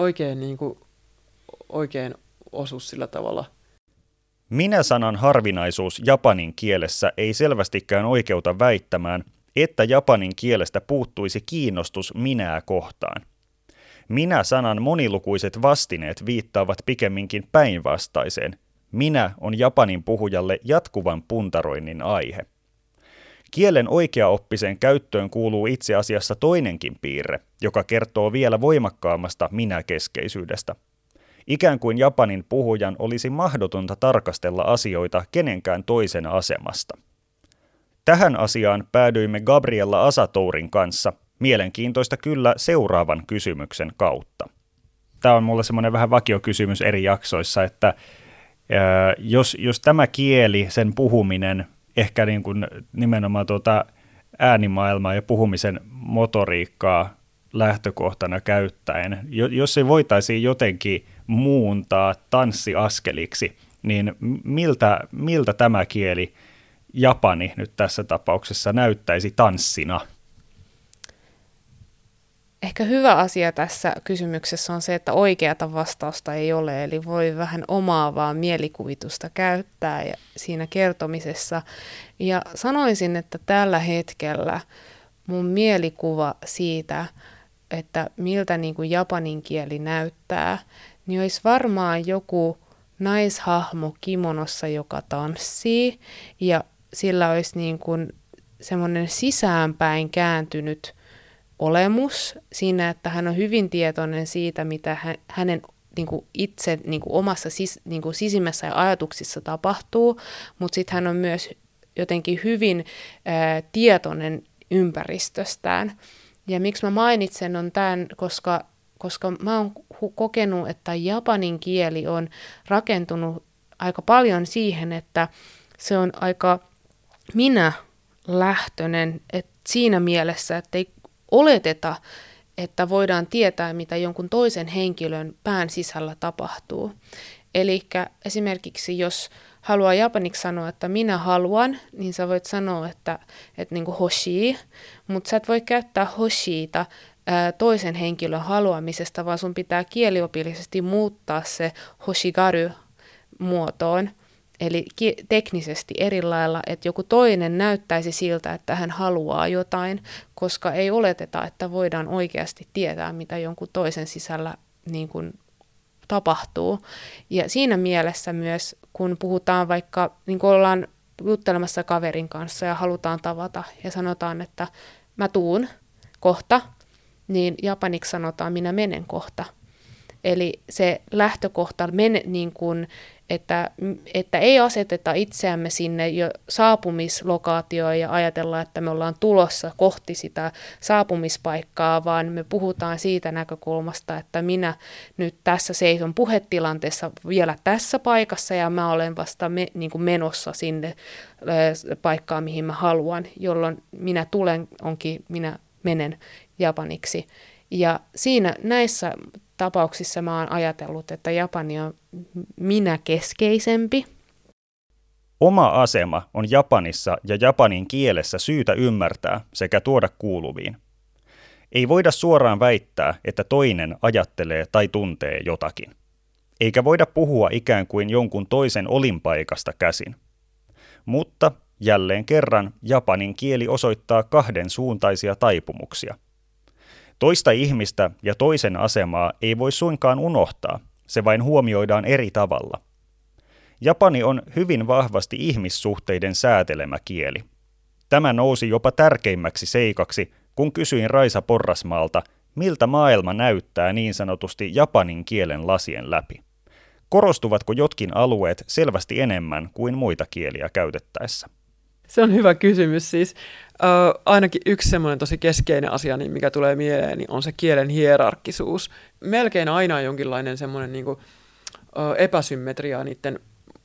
oikein osu sillä tavalla. Minä-sanan harvinaisuus japanin kielessä ei selvästikään oikeuta väittämään, että japanin kielestä puuttuisi kiinnostus minää kohtaan. Minä-sanan monilukuiset vastineet viittaavat pikemminkin päinvastaiseen. Minä on japanin puhujalle jatkuvan puntaroinnin aihe. Kielen oikeaoppiseen käyttöön kuuluu itse asiassa toinenkin piirre, joka kertoo vielä voimakkaammasta minäkeskeisyydestä. Ikään kuin japanin puhujan olisi mahdotonta tarkastella asioita kenenkään toisen asemasta. Tähän asiaan päädyimme Gabriella Asatourin kanssa, mielenkiintoista kyllä seuraavan kysymyksen kautta. Tämä on mulle semmoinen vähän vakiokysymys eri jaksoissa, että jos tämä kieli, sen puhuminen, ehkä niin kuin nimenomaan äänimaailmaa ja puhumisen motoriikkaa lähtökohtana käyttäen, jos se voitaisiin jotenkin muuntaa tanssiaskeliksi, niin miltä tämä kieli, japani nyt tässä tapauksessa, näyttäisi tanssina? Ehkä hyvä asia tässä kysymyksessä on se, että oikeata vastausta ei ole, eli voi vähän omaavaa mielikuvitusta käyttää siinä kertomisessa. Ja sanoisin, että tällä hetkellä mun mielikuva siitä, että miltä niin kuin japanin kieli näyttää, niin olisi varmaan joku naishahmo kimonossa, joka tanssii, ja sillä olisi niin kuin semmoinen sisäänpäin kääntynyt olemus siinä, että hän on hyvin tietoinen siitä, mitä hänen niin kuin itse niin kuin omassa niin kuin sisimmässä ja ajatuksissa tapahtuu, mutta sitten hän on myös jotenkin hyvin tietoinen ympäristöstään. Ja miksi mä mainitsen on tämän, koska mä oon kokenut, että japanin kieli on rakentunut aika paljon siihen, että se on aika minä-lähtöinen, että siinä mielessä, että ei oleteta, että voidaan tietää, mitä jonkun toisen henkilön pään sisällä tapahtuu. Eli esimerkiksi jos haluaa japaniksi sanoa, että minä haluan, niin sä voit sanoa, että niin kuin hoshii, mutta sä et voi käyttää hoshiita toisen henkilön haluamisesta, vaan sun pitää kieliopillisesti muuttaa se hoshigaru muotoon, eli teknisesti eri lailla, että joku toinen näyttäisi siltä, että hän haluaa jotain, koska ei oleteta, että voidaan oikeasti tietää, mitä jonkun toisen sisällä niin kuin tapahtuu. Ja siinä mielessä myös, kun puhutaan vaikka, niin kuin ollaan juttelemassa kaverin kanssa ja halutaan tavata ja sanotaan, että mä tuun kohta, niin japaniksi sanotaan minä menen kohta. Eli se lähtökohta, niin kuin, että ei aseteta itseämme sinne jo saapumislokaatioon ja ajatella, että me ollaan tulossa kohti sitä saapumispaikkaa, vaan me puhutaan siitä näkökulmasta, että minä nyt tässä seison puhetilanteessa vielä tässä paikassa ja mä olen vasta niin kuin menossa sinne paikkaan, mihin mä haluan, jolloin minä tulen, onkin minä menen japaniksi. Ja näissä tapauksissa mä oon ajatellut, että Japani on minä-keskeisempi. Oma asema on Japanissa ja japanin kielessä syytä ymmärtää sekä tuoda kuuluviin. Ei voida suoraan väittää, että toinen ajattelee tai tuntee jotakin. Eikä voida puhua ikään kuin jonkun toisen olinpaikasta käsin. Mutta jälleen kerran japanin kieli osoittaa kahdensuuntaisia taipumuksia. Toista ihmistä ja toisen asemaa ei voi suinkaan unohtaa, se vain huomioidaan eri tavalla. Japani on hyvin vahvasti ihmissuhteiden säätelemä kieli. Tämä nousi jopa tärkeimmäksi seikaksi, kun kysyin Raisa Porrasmaalta, miltä maailma näyttää niin sanotusti japanin kielen lasien läpi. Korostuvatko jotkin alueet selvästi enemmän kuin muita kieliä käytettäessä? Se on hyvä kysymys siis. Ainakin yksi semmoinen tosi keskeinen asia, niin mikä tulee mieleen, niin on se kielen hierarkkisuus. Melkein aina on jonkinlainen semmoinen niin kuin, epäsymmetria niiden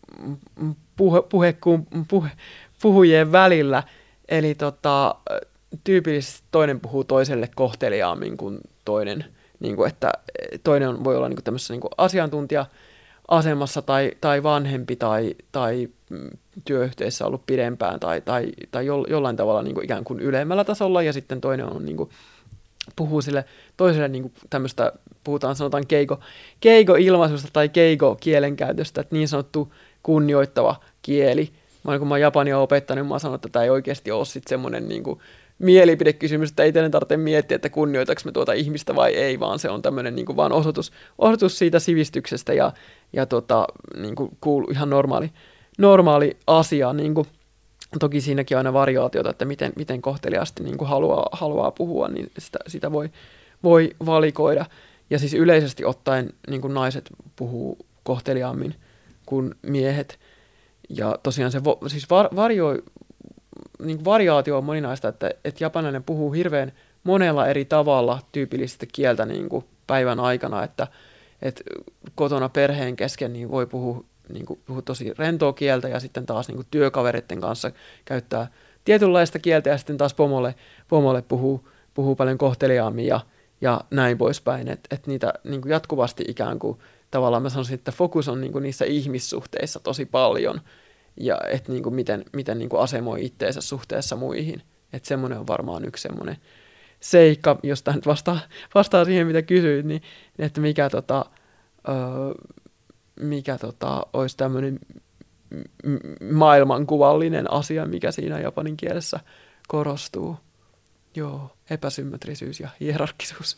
puhujien välillä. Eli tyypillisesti toinen puhuu toiselle kohteliaammin kuin toinen. Niin kuin, että toinen voi olla niin kuin tämmöisessä niin kuin asiantuntija-asemassa tai vanhempi tai työyhteisössä ollut pidempään tai jollain tavalla niin kuin ikään kuin ylemmällä tasolla, ja sitten toinen on niin kuin, puhuu sille toiselle niin kuin tämmöistä, sanotaan keigo-ilmaisusta tai keigo-kielenkäytöstä, että niin sanottu kunnioittava kieli. Kun mä oon japania opettanut, niin mä oon sanonut, että tämä ei oikeasti ole sitten semmoinen niin kuin mielipidekysymys, että ei teidän tarvitse miettiä, että kunnioitaks me tuota ihmistä vai ei, vaan se on tämmöinen niin kuin vaan osoitus siitä sivistyksestä ja niin kuin ihan normaali asia. Niin kuin, toki siinäkin on aina variaatiota, että miten kohteliaasti niin kuin haluaa puhua, niin sitä voi valikoida. Ja siis yleisesti ottaen niin kuin naiset puhuu kohteliaammin kuin miehet. Ja tosiaan se siis niin variaatio on moninaista, että japanilainen puhuu hirveän monella eri tavalla tyypillistä kieltä niin kuin päivän aikana, että kotona perheen kesken niin voi puhua tosi rentoa kieltä ja sitten taas niin kuin työkavereiden kanssa käyttää tietynlaista kieltä ja sitten taas pomolle puhuu paljon kohteliaammin ja näin poispäin, että niitä niin kuin jatkuvasti ikään kuin tavallaan mä sanoisin, että fokus on niin kuin niissä ihmissuhteissa tosi paljon. Ja että niin kuin miten niin kuin asemoi itteensä suhteessa muihin. Että semmoinen on varmaan yksi semmoinen seikka, jos tämä nyt vastaa siihen, mitä kysyit, niin että mikä olisi tämmöinen maailmankuvallinen asia, mikä siinä japanin kielessä korostuu. Joo, epäsymmetrisyys ja hierarkkisuus.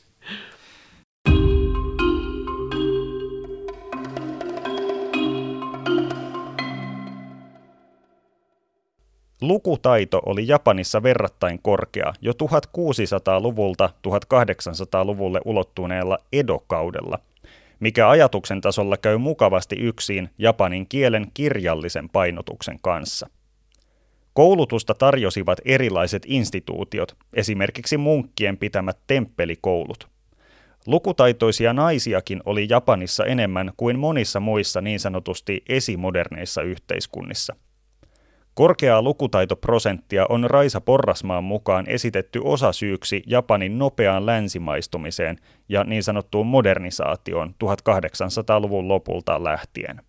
Lukutaito oli Japanissa verrattain korkea jo 1600-luvulta 1800-luvulle ulottuneella Edo-kaudella, mikä ajatuksen tasolla käy mukavasti yksin japanin kielen kirjallisen painotuksen kanssa. Koulutusta tarjosivat erilaiset instituutiot, esimerkiksi munkkien pitämät temppelikoulut. Lukutaitoisia naisiakin oli Japanissa enemmän kuin monissa muissa niin sanotusti esimoderneissa yhteiskunnissa. Korkeaa lukutaitoprosenttia on Raisa Porrasmaan mukaan esitetty osasyyksi Japanin nopeaan länsimaistumiseen ja niin sanottuun modernisaatioon 1800-luvun lopulta lähtien.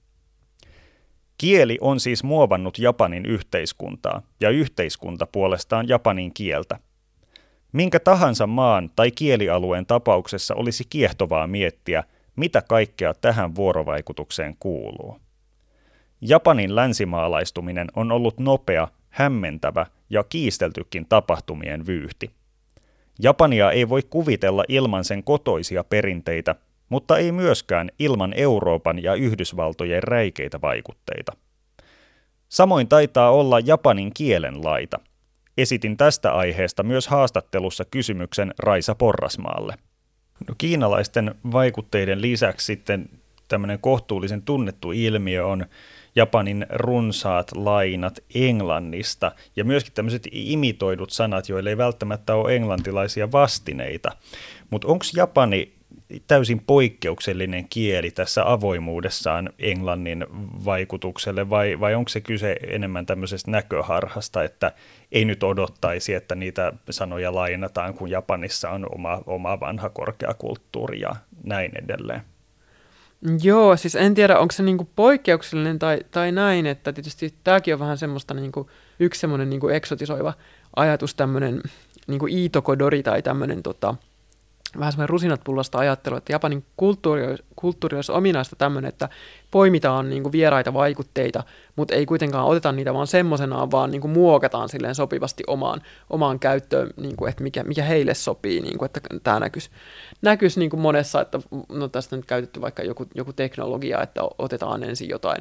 Kieli on siis muovannut Japanin yhteiskuntaa ja yhteiskunta puolestaan Japanin kieltä. Minkä tahansa maan tai kielialueen tapauksessa olisi kiehtovaa miettiä, mitä kaikkea tähän vuorovaikutukseen kuuluu. Japanin länsimaalaistuminen on ollut nopea, hämmentävä ja kiisteltykin tapahtumien vyyhti. Japania ei voi kuvitella ilman sen kotoisia perinteitä, mutta ei myöskään ilman Euroopan ja Yhdysvaltojen räikeitä vaikutteita. Samoin taitaa olla Japanin kielen laita. Esitin tästä aiheesta myös haastattelussa kysymyksen Raisa Porrasmaalle. No, kiinalaisten vaikutteiden lisäksi sitten tämmöinen kohtuullisen tunnettu ilmiö on Japanin runsaat lainat englannista ja myöskin tämmöiset imitoidut sanat, joille ei välttämättä ole englantilaisia vastineita. Mutta onko Japani täysin poikkeuksellinen kieli tässä avoimuudessaan englannin vaikutukselle vai onko se kyse enemmän tämmöisestä näköharhasta, että ei nyt odottaisi, että niitä sanoja lainataan, kun Japanissa on oma vanha korkeakulttuuri ja näin edelleen? Joo, siis en tiedä, onko se niinku poikkeuksellinen tai näin, että tietysti tämäkin on vähän semmoista niinku, yksi semmoinen niinku eksotisoiva ajatus, tämmöinen niinku iitokodori tai tämmöinen vähän semmoinen rusinat pullasta ajattelu, että Japanin kulttuuri olisi ominaista tämmöinen, että poimitaan niinku vieraita vaikutteita, mutta ei kuitenkaan oteta niitä vaan semmoisenaan, vaan niinku muokataan silleen sopivasti omaan käyttöön, niinku, että mikä heille sopii, niinku, että tämä näkyisi niinku monessa, että no tästä on nyt käytetty vaikka joku teknologia, että otetaan ensin jotain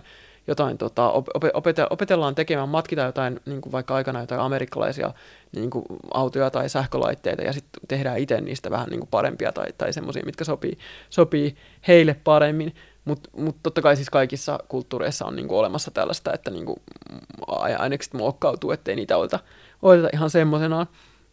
opetellaan tekemään, matkitaan jotain, niin kuin vaikka aikana jotain amerikkalaisia niin kuin autoja tai sähkölaitteita ja sitten tehdään itse niistä vähän niin kuin parempia tai semmoisia, mitkä sopii heille paremmin. Mutta totta kai siis kaikissa kulttuureissa on niin kuin olemassa tällaista, että niin kuin ainekset muokkautuu, ettei niitä oteta ihan semmoisenaan.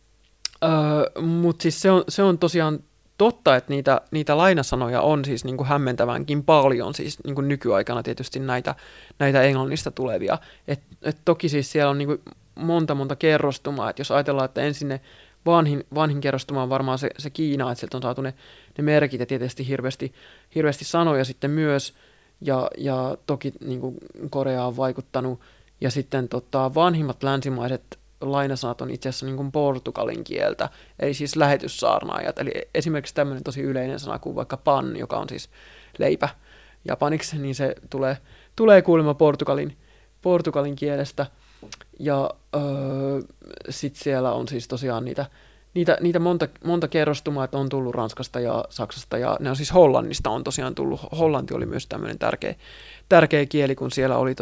Mutta siis se on tosiaan totta, että niitä lainasanoja on siis niin kuin hämmentävänkin paljon siis niin kuin nykyaikana tietysti näitä englannista tulevia. Et toki siis siellä on niin kuin monta kerrostumaa, että jos ajatellaan, että ensin ne vanhin kerrostuma on varmaan se Kiina, että sieltä on saatu ne merkit ja tietysti hirveästi sanoja sitten myös, ja toki niin kuin Korea on vaikuttanut, ja sitten vanhimmat länsimaiset lainasanat on itse asiassa niin kuin portugalin kieltä, eli siis lähetyssaarnaajat. Eli esimerkiksi tämmöinen tosi yleinen sana kuin vaikka pan, joka on siis leipä japaniksi, niin se tulee kuulemma portugalin kielestä. Ja sitten siellä on siis tosiaan niitä monta kerrostumaa, että on tullut Ranskasta ja Saksasta, ja ne on siis Hollannista on tosiaan tullut. Hollanti oli myös tämmöinen tärkeä kieli, kun siellä oli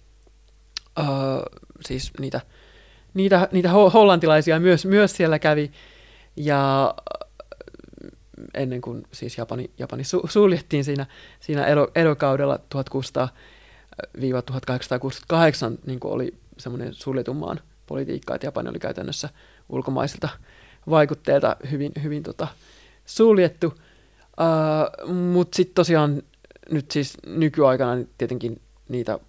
siis niitä hollantilaisia myös siellä kävi, ja ennen kuin siis Japani suljettiin siinä elokaudella 1600-1868, niin kuin oli semmoinen suljetun maan politiikka, että Japani oli käytännössä ulkomaisilta vaikutteilta hyvin suljettu, mutta sitten tosiaan nyt siis nykyaikana niin tietenkin niitä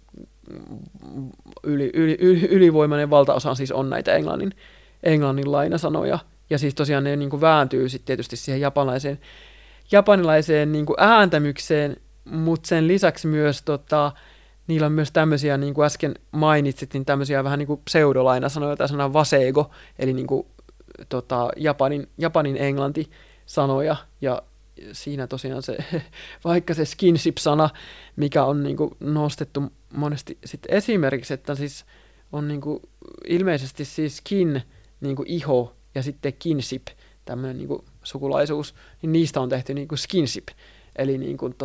ylivoimainen valtaosa siis on näitä englannin lainasanoja, ja siis tosiaan ne niin kuin vääntyy sitten tietysti siihen japanilaiseen niin kuin ääntämykseen, mutta sen lisäksi myös niillä on myös tämmöisiä, niin kuin äsken mainitsit, niin tämmöisiä vähän niin kuin pseudolainasanoja, tai sana wasego, eli niin kuin, Japanin englanti-sanoja, ja siinä tosiaan se, vaikka se skinship-sana, mikä on niin kuin nostettu monesti sitten esimerkiksi, että siis on niin kuin ilmeisesti siis kin, niin kuin iho, ja sitten kinship, tämmöinen niin kuin sukulaisuus, niin niistä on tehty niin kuin skinship, eli niin kuin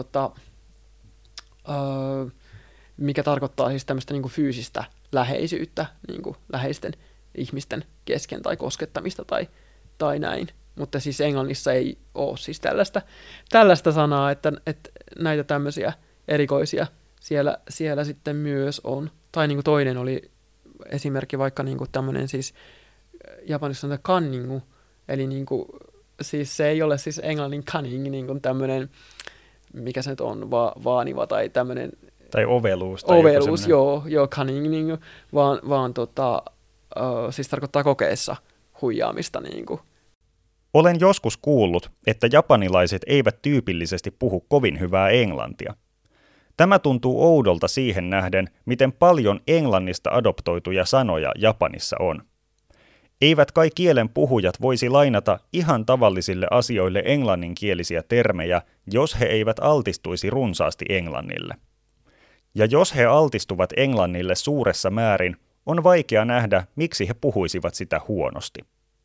mikä tarkoittaa siis tämmöistä niin kuin fyysistä läheisyyttä niin kuin läheisten ihmisten kesken tai koskettamista tai näin. Mutta siis englannissa ei ole siis tällaista sanaa, että näitä tämmöisiä erikoisia siellä sitten myös on. Tai niin kuin toinen oli esimerkki vaikka niin kuin tämmöinen siis japanissa on kanningu, eli niin kuin, siis se ei ole siis englannin cunning, niin kuin tämmöinen, mikä se nyt on, vaaniva tai tämmöinen Tai oveluus. Tai oveluus, joo, cunning, niin kuin, vaan siis tarkoittaa kokeessa huijaamista. Niin kuin. Olen joskus kuullut, että japanilaiset eivät tyypillisesti puhu kovin hyvää englantia. Tämä tuntuu oudolta siihen nähden, miten paljon englannista adoptoituja sanoja Japanissa on. Eivät kai kielen puhujat voisi lainata ihan tavallisille asioille englanninkielisiä termejä, jos he eivät altistuisi runsaasti englannille. Ja jos he altistuvat englannille suuressa määrin, on vaikea nähdä, miksi he puhuisivat sitä huonosti.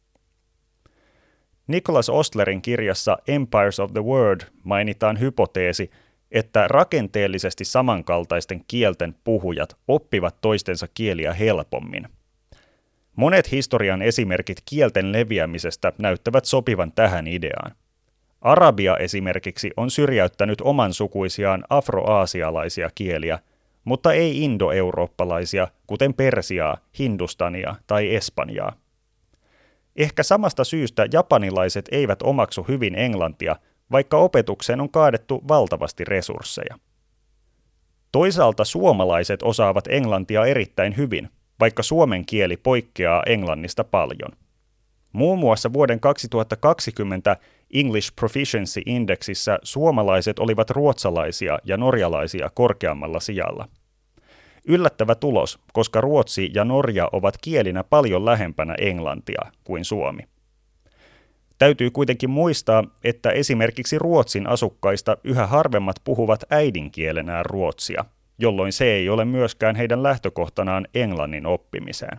Nicholas Ostlerin kirjassa Empires of the World mainitaan hypoteesi, että rakenteellisesti samankaltaisten kielten puhujat oppivat toistensa kieliä helpommin. Monet historian esimerkit kielten leviämisestä näyttävät sopivan tähän ideaan. Arabia esimerkiksi on syrjäyttänyt oman sukuisiaan afroaasialaisia kieliä, mutta ei indoeurooppalaisia, kuten persiaa, hindustania tai espanjaa. Ehkä samasta syystä japanilaiset eivät omaksu hyvin englantia, vaikka opetukseen on kaadettu valtavasti resursseja. Toisaalta suomalaiset osaavat englantia erittäin hyvin, vaikka suomen kieli poikkeaa englannista paljon. Muun muassa vuoden 2020 English Proficiency Indexissä suomalaiset olivat ruotsalaisia ja norjalaisia korkeammalla sijalla. Yllättävä tulos, koska Ruotsi ja Norja ovat kielinä paljon lähempänä englantia kuin Suomi. Täytyy kuitenkin muistaa, että esimerkiksi Ruotsin asukkaista yhä harvemmat puhuvat äidinkielenään ruotsia, jolloin se ei ole myöskään heidän lähtökohtanaan englannin oppimiseen.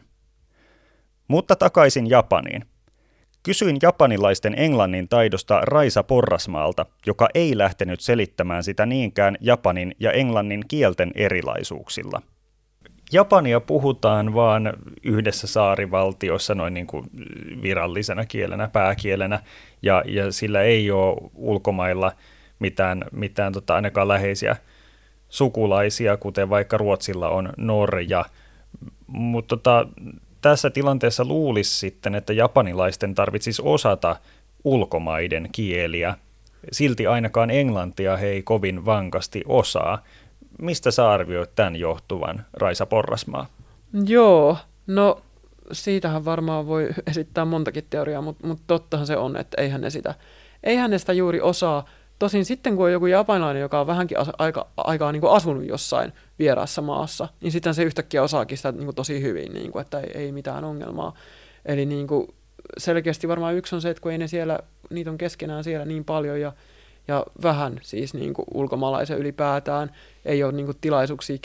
Mutta takaisin Japaniin. Kysyin japanilaisten englannin taidosta Raisa Porrasmaalta, joka ei lähtenyt selittämään sitä niinkään japanin ja englannin kielten erilaisuuksilla. Japania puhutaan vaan yhdessä saarivaltiossa noin niin kuin virallisena kielenä, pääkielenä, ja sillä ei ole ulkomailla mitään ainakaan läheisiä sukulaisia, kuten vaikka Ruotsilla on Norja. Mutta tässä tilanteessa luulisi sitten, että japanilaisten tarvitsisi osata ulkomaiden kieliä. Silti ainakaan englantia he ei kovin vankasti osaa. Mistä sä arvioit tämän johtuvan, Raisa Porrasmaa? Joo, no siitähän varmaan voi esittää montakin teoriaa, mutta tottahan se on, että eihän ne sitä juuri osaa. Tosin sitten kun on joku japanilainen, joka on vähänkin aikaa niin kuin asunut jossain vieraassa maassa, niin sitten se yhtäkkiä osaakin sitä niin kuin tosi hyvin, niin kuin, että ei mitään ongelmaa. Eli niin kuin selkeästi varmaan yksi on se, että kun ei ne siellä, niitä on keskenään siellä niin paljon ja vähän siis niin kuin ulkomaalaisen ylipäätään, ei ole niin kuin tilaisuuksia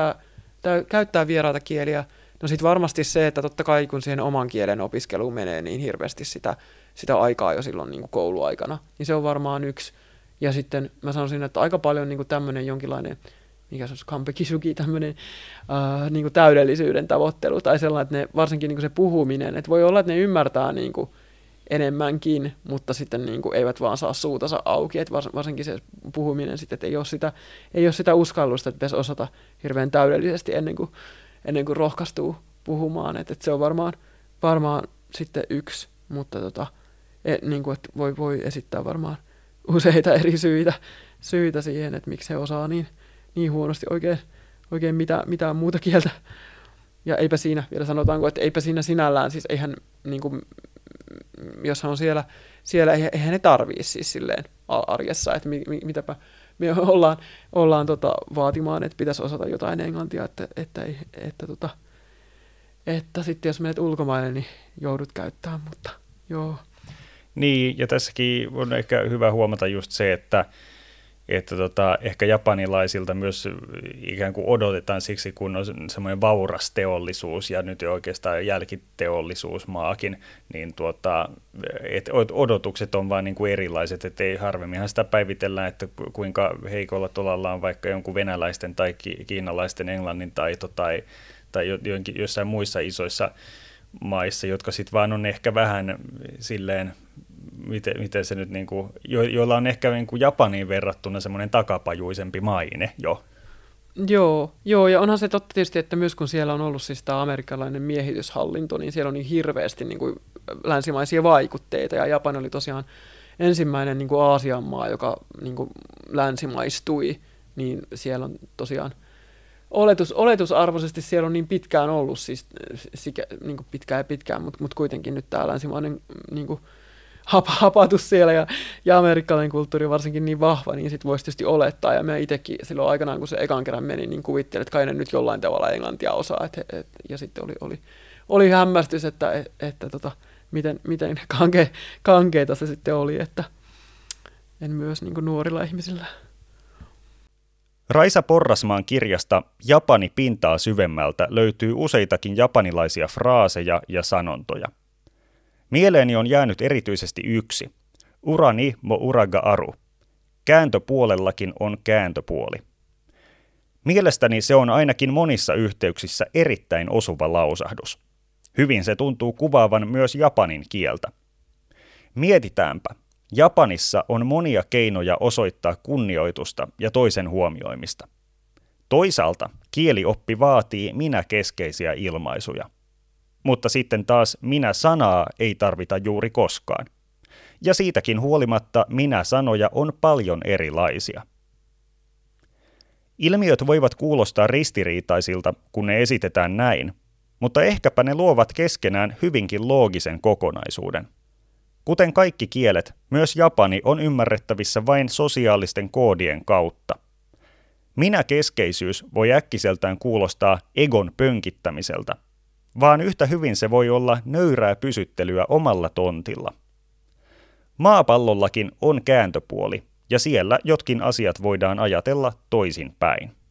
käyttää vieraita kieliä. No sitten varmasti se, että totta kai kun siihen oman kielen opiskeluun menee niin hirveästi sitä aikaa jo silloin niin kuin kouluaikana, niin se on varmaan yksi. Ja sitten mä sanoisin, että aika paljon niin kuin tämmöinen jonkinlainen, mikä se on, kampekisuki, tämmöinen niin kuin täydellisyyden tavoittelu tai sellainen, että ne, varsinkin niin kuin se puhuminen, että voi olla, että ne ymmärtää niin kuin enemmänkin, mutta sitten niin kuin eivät vaan saa suutansa auki, että varsinkin se puhuminen sitten, että ei ole sitä uskallusta, että pitäisi osata hirveän täydellisesti ennen kuin rohkaistuu puhumaan, että se on varmaan sitten yksi, mutta niin kuin, että voi esittää varmaan useita eri syitä siihen, että miksi he osaa niin huonosti oikein mitään muuta kieltä. Ja eipä siinä, vielä sanotaanko, että eipä siinä sinällään, siis eihän, niin kuin, jos on siellä eihän ne tarvii siis silleen arjessa, että mitäpä me ollaan vaatimaan, että pitäisi osata jotain englantia, että sitten jos menet ulkomaille, niin joudut käyttämään, mutta joo. Niin, ja tässäkin on ehkä hyvä huomata just se, että ehkä japanilaisilta myös ikään kuin odotetaan siksi, kun on semmoinen vauras teollisuus ja nyt oikeastaan jälkiteollisuusmaakin, niin odotukset on vaan niin kuin erilaiset, että ei harvemminhan sitä päivitellään, että kuinka heikolla tolalla on vaikka jonkun venäläisten tai kiinalaisten englannin taito tai jossain muissa isoissa maissa, jotka sitten vaan on ehkä vähän silleen, miten se nyt niinku, joilla on ehkä niinku Japaniin verrattuna semmoinen takapajuisempi maine jo. Joo, ja onhan se totta tietysti, että myös kun siellä on ollut siis tämä amerikkalainen miehityshallinto, niin siellä on niin hirveästi niinku länsimaisia vaikutteita, ja Japani oli tosiaan ensimmäinen niinku Aasian maa, joka niinku länsimaistui, niin siellä on tosiaan oletusarvoisesti siellä on niin pitkään ollut, siis niin kuin pitkään, mutta kuitenkin nyt tämä länsimainen niin kuin hapatus siellä ja amerikkalainen kulttuuri varsinkin niin vahva, niin sitten voisi tietysti olettaa, ja mä itsekin silloin aikanaan, kun se ekan kerran meni, niin kuvittelin, että kai ne nyt jollain tavalla englantia osaa, ja sitten oli hämmästys, että miten kankeita se sitten oli, että en myös niin kuin nuorilla ihmisillä. Raisa Porrasmaan kirjasta Japani pintaa syvemmältä löytyy useitakin japanilaisia fraaseja ja sanontoja. Mieleeni on jäänyt erityisesti yksi. Urani mo uraga aru. Kääntöpuolellakin on kääntöpuoli. Mielestäni se on ainakin monissa yhteyksissä erittäin osuva lausahdus. Hyvin se tuntuu kuvaavan myös japanin kieltä. Mietitäänpä. Japanissa on monia keinoja osoittaa kunnioitusta ja toisen huomioimista. Toisaalta kielioppi vaatii minä-keskeisiä ilmaisuja. Mutta sitten taas minä-sanaa ei tarvita juuri koskaan. Ja siitäkin huolimatta minä-sanoja on paljon erilaisia. Ilmiöt voivat kuulostaa ristiriitaisilta, kun ne esitetään näin, mutta ehkäpä ne luovat keskenään hyvinkin loogisen kokonaisuuden. Kuten kaikki kielet, myös japani on ymmärrettävissä vain sosiaalisten koodien kautta. Minä-keskeisyys voi äkkiseltään kuulostaa egon pönkittämiseltä, vaan yhtä hyvin se voi olla nöyrää pysyttelyä omalla tontilla. Maapallollakin on kääntöpuoli, ja siellä jotkin asiat voidaan ajatella toisinpäin.